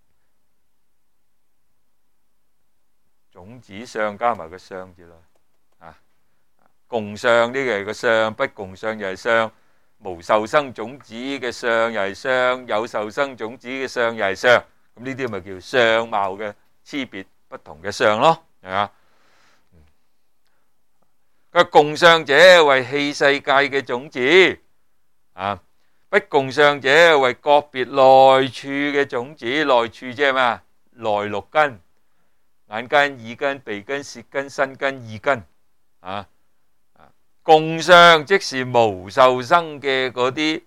種子相加埋個相字咯，啊！共相呢個係個相，不共相又係相，無受生種子嘅相又係相，有受生種子嘅相又係相。咁呢啲咪叫相貌嘅差別不同嘅相咯，係嘛？個共相者為器世界嘅種子，啊，不共相者為個別內處嘅種子。內處即係咩啊？內六根，眼根、耳根、鼻根、舌根、身根、意根，啊，共相即是無受生嘅嗰啲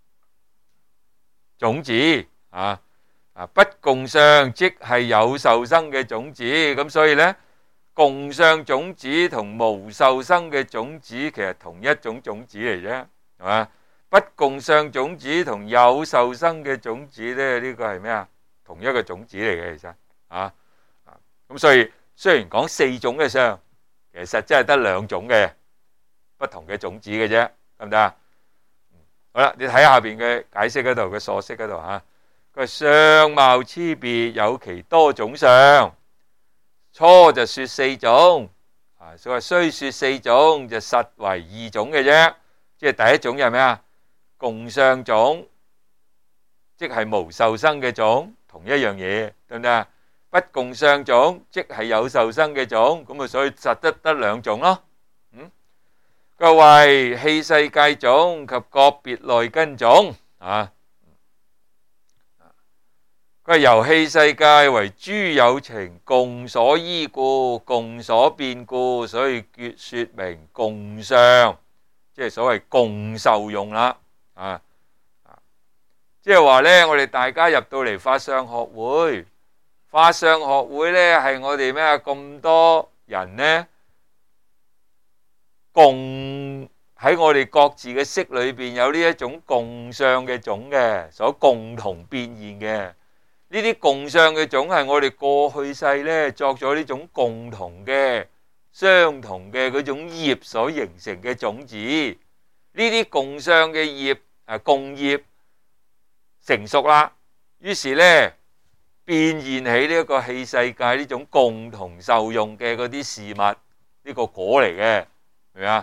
種子，啊。不共相即係有受生嘅種子，咁所以呢，共相種子同無受生嘅種子其實同一種種子嚟啫，係嘛？不共相種子同有受生嘅種子呢，呢個係咩啊？同一個種子嚟嘅，其實啊，咁所以雖然講四種嘅相，其實真係得兩種嘅不同嘅種子嘅啫，得唔得啊？好啦，你睇下邊嘅解釋嗰度嘅疏釋嗰度吓。佢相貌差別有其多種相，初就說四種，所謂雖說四種就實為二種嘅啫。即係第一種係咩啊？共相種，即係無受生嘅種，同一樣嘢，對唔對啊？不共相種，即係有受生嘅種，咁啊，所以實得兩種咯。佢為器世界種及個別內根種啊。佢由器世界為諸有情共所依故，共所變故，所以說明共相，即係所謂共受用啦。即係話呢，我哋大家入到嚟法相學會，法相學會呢係我哋咩咁多人呢，共喺我哋各自嘅識裏邊有呢一種共相嘅種嘅，所共同變現嘅。呢啲共相嘅種係我哋過去世呢作咗呢種共同嘅、相同嘅嗰種業所形成嘅種子。呢啲共相嘅業共業成熟啦，於是呢變現起呢一個器世界呢種共同受用嘅嗰啲事物，呢個果嚟嘅，明唔明啊？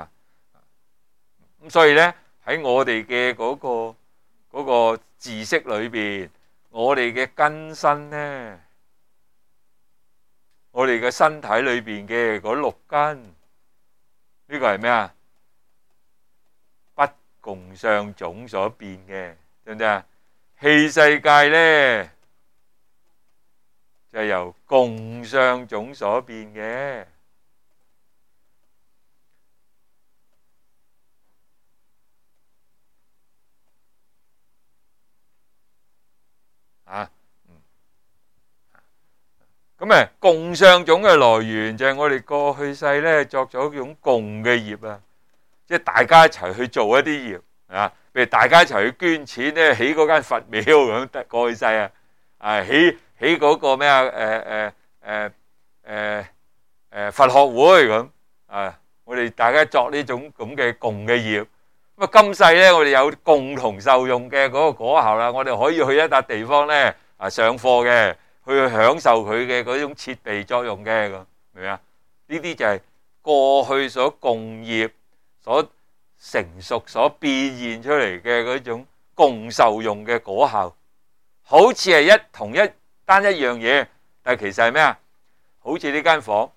咁所以呢喺我哋嘅嗰個知識裏邊。我哋嘅根身呢，我哋嘅身體裏邊嘅嗰六根，呢個係咩啊？不共相種所變嘅，對唔對啊？器世界呢，就係由共相種所變嘅。咁共相種嘅來源就係我哋過去世咧作咗一種共嘅業啊，即係大家一齊去做一啲業啊，譬如大家一齊去捐錢咧，起嗰間佛廟咁，過去世起嗰個咩佛學會咁我哋大家作呢種咁嘅共嘅業，咁啊今世咧我哋有共同受用嘅嗰個果效啦，我哋可以去一笪地方咧上課嘅。去享受佢嘅嗰種設備作用嘅，咁明唔明啊？呢啲就係過去所共業所成熟、所變現出嚟嘅嗰種共受用嘅果效，好似係同一單一樣嘢，但係其實係咩啊？好似呢間房，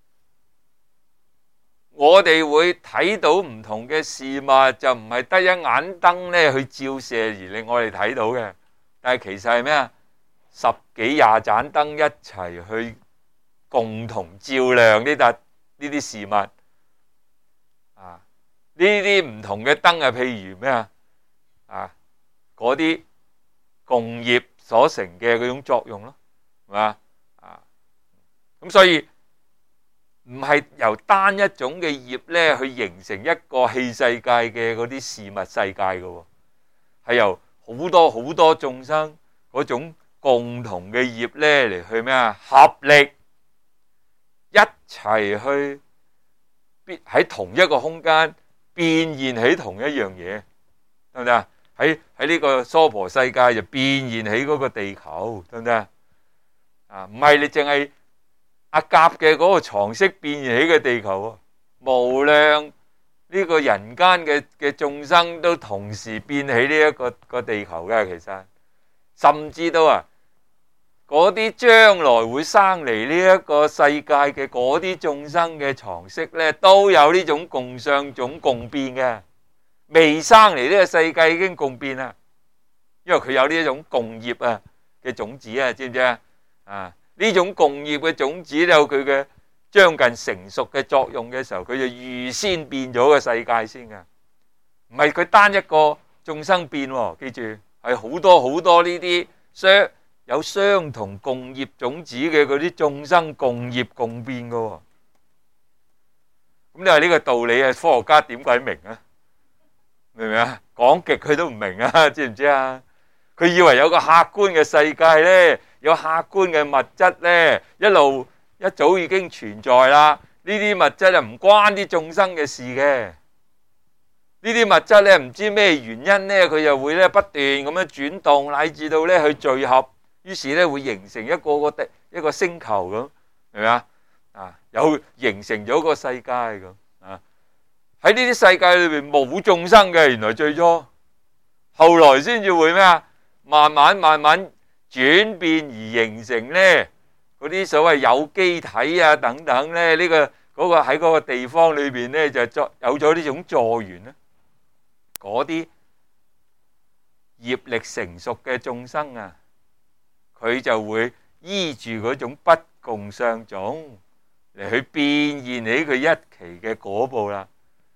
我哋會睇到唔同嘅事物，就唔係得一眼燈咧去照射而令我哋睇到嘅，但係其實係咩啊？十幾廿盞燈一齊去共同照亮呢啲事物啊！呢啲唔同嘅燈啊，譬如咩啊？嗰啲共業所成嘅嗰種作用咯，係嘛？咁所以唔係由單一種嘅業咧去形成一個器世界嘅嗰啲事物世界嘅，係由好多好多眾生嗰種共同嘅業咧嚟去咩啊？合力一齊去喺同一個空間變現起同一樣嘢，得唔得啊？喺呢個娑婆世界就變現起嗰個地球，得唔得啊？唔係你淨係阿甲嘅嗰個床飾變現起嘅地球，無量呢個人間嘅眾生都同時變起呢一個地球嘅，其實甚至都嗰啲將來會生嚟呢一個世界嘅嗰啲眾生嘅床飾咧，都有呢種共相種共變嘅。未生嚟呢個世界已經共變啦，因為佢有呢一種共業嘅種子啊，知唔知啊？呢種共業嘅種子有佢嘅將近成熟嘅作用嘅時候，佢就預先變咗個世界先噶，唔係佢單一個眾生變，記住係好多好多呢啲有相同共業種子嘅嗰啲眾生共業共變噶。咁你話呢個道理科學家點鬼明啊？明唔明啊？講極佢都唔明啊，知唔知啊？佢以為有個客觀嘅世界咧，有客觀嘅物質咧，一早已經存在啦。呢啲物質啊唔關啲眾生嘅事嘅。呢啲物質咧唔知咩原因咧，佢又會咧不斷咁樣轉動，乃至到咧去聚合，於是咧會形成一個星球咁，明唔明啊？有形成咗個世界咁啊。喺呢啲世界裏邊冇眾生嘅，原來最初，後來先至會咩啊？慢慢轉變而形成咧嗰啲所謂有機體啊等等咧，嗰個喺嗰個地方裏邊咧就有咗呢種助緣咧。嗰啲業力成熟嘅眾生啊，佢就會依住嗰種不共相種嚟去變現起佢一期嘅果報啦。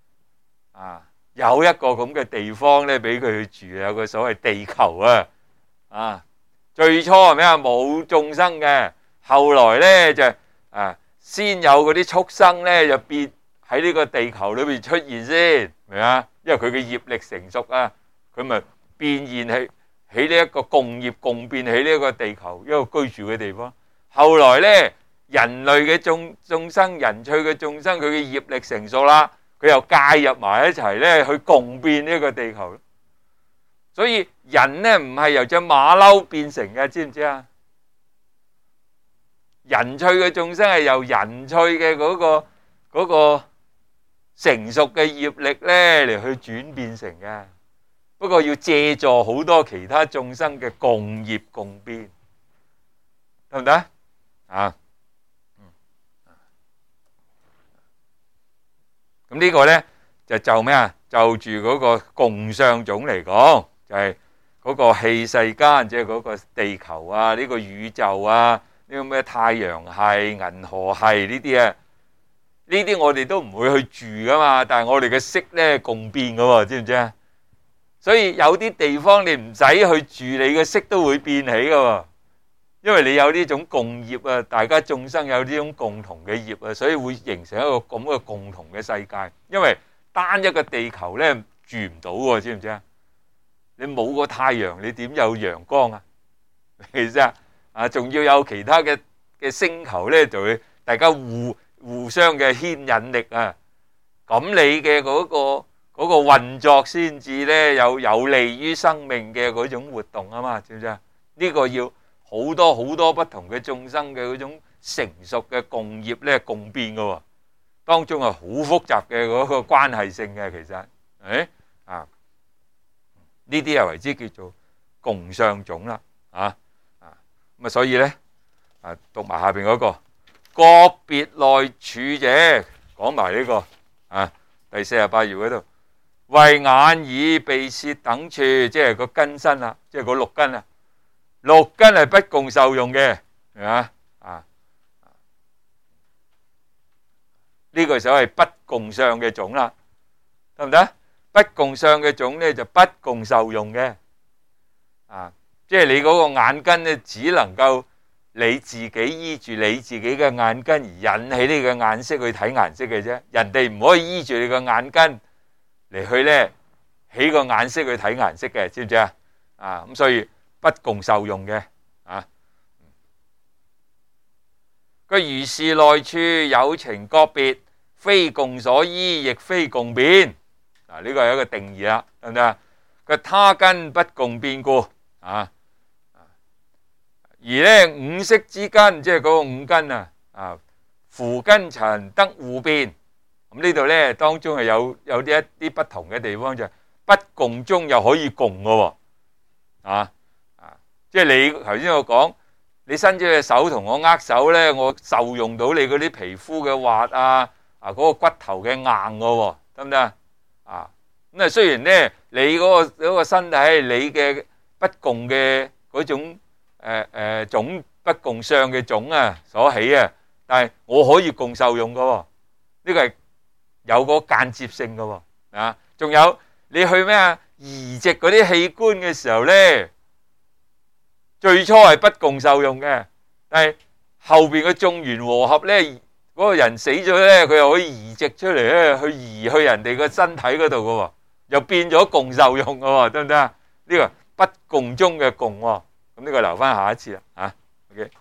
有一個咁嘅地方咧，俾佢去住，有個所謂地球啊。最初係咩啊？冇眾生嘅，後來咧就先有嗰啲畜生咧，就變喺呢個地球裏邊出現先，明啊？因為佢嘅業力成熟啊，佢咪變現喺呢一個共業共變喺呢一個地球一個居住嘅地方。後來咧，人類嘅眾生、人趣嘅眾生，佢嘅業力成熟啦。佢又介入埋一齊咧，去共變呢個地球。所以人咧唔係由隻馬騮變成嘅，知唔知啊？人趣嘅眾生係由人趣嘅嗰個成熟嘅業力咧嚟去轉變成嘅。不過要借助好多其他眾生嘅共業共變，得唔得啊？咁呢個咧就咩啊？就住嗰個共相種嚟講，就係嗰個器世間，即係嗰個地球啊，呢個宇宙啊，呢個咩太陽系、銀河系呢啲啊，呢啲我哋都唔會去住噶嘛，但係我哋嘅色咧共變噶喎，知唔知啊？所以有啲地方你唔使去住，你嘅色都會變起噶喎。因為你有呢種共業啊，大家眾生有呢種共同嘅業啊，所以會形成一個咁嘅共同嘅世界。因為單一個地球咧住唔到喎，知唔知啊？你冇個太陽，你點有陽光啊？其實仲要有其他嘅星球咧，就會大家互相嘅牽引力啊。咁你嘅嗰個運作先至咧有利於生命嘅嗰種活動啊嘛，知唔知啊？呢個要好多好多不同嘅眾生嘅嗰種成熟嘅共業咧共變嘅喎， 當中係好複雜嘅嗰個關係性嘅，其實誒啊呢啲係為之叫做共相種啦，咁啊所以咧讀埋下邊嗰個個別內處者，講埋呢個第48頁嗰度，為眼耳鼻舌等處，即係個根身啦，即係嗰六根啊，六根係不共受用嘅，係嘛呢個所謂不共相嘅種啦，得唔得？不共相嘅種咧就不共受用嘅，即係你嗰個眼根咧，只能夠你自己依住你自己嘅眼根而引起你嘅眼色去睇顏色嘅啫，人哋唔可以依住你個眼根嚟去咧起個眼色去睇顏色嘅，知唔知啊？咁所以不共受用嘅，個如是內處有情各別，非共所依，亦非共變。呢個係一個定義啦，得唔得啊？個他根不共變故，而咧五色之根，即係嗰個五根扶根塵得互變。咁呢度咧當中係有啲一啲不同嘅地方，就係不共中又可以共嘅喎，即係你頭先我講，你伸咗隻手同我握手咧，我受用到你嗰啲皮膚嘅滑嗰個骨頭嘅硬嘅喎，得唔得咁雖然咧你嗰個身體係你嘅不共嘅嗰種種不共相嘅種所起但係我可以共受用嘅喎，呢個係有個間接性嘅喎，仲有你去咩移植嗰啲器官嘅時候咧，最初係不共受用嘅，但係後邊嘅眾緣和合咧，嗰個人死咗咧，佢又可以移植出嚟咧，去移去人哋個身體嗰度嘅喎，又變咗共受用嘅喎，得唔得啊？呢個不共中嘅共喎，咁呢個留翻下一次啦，OK。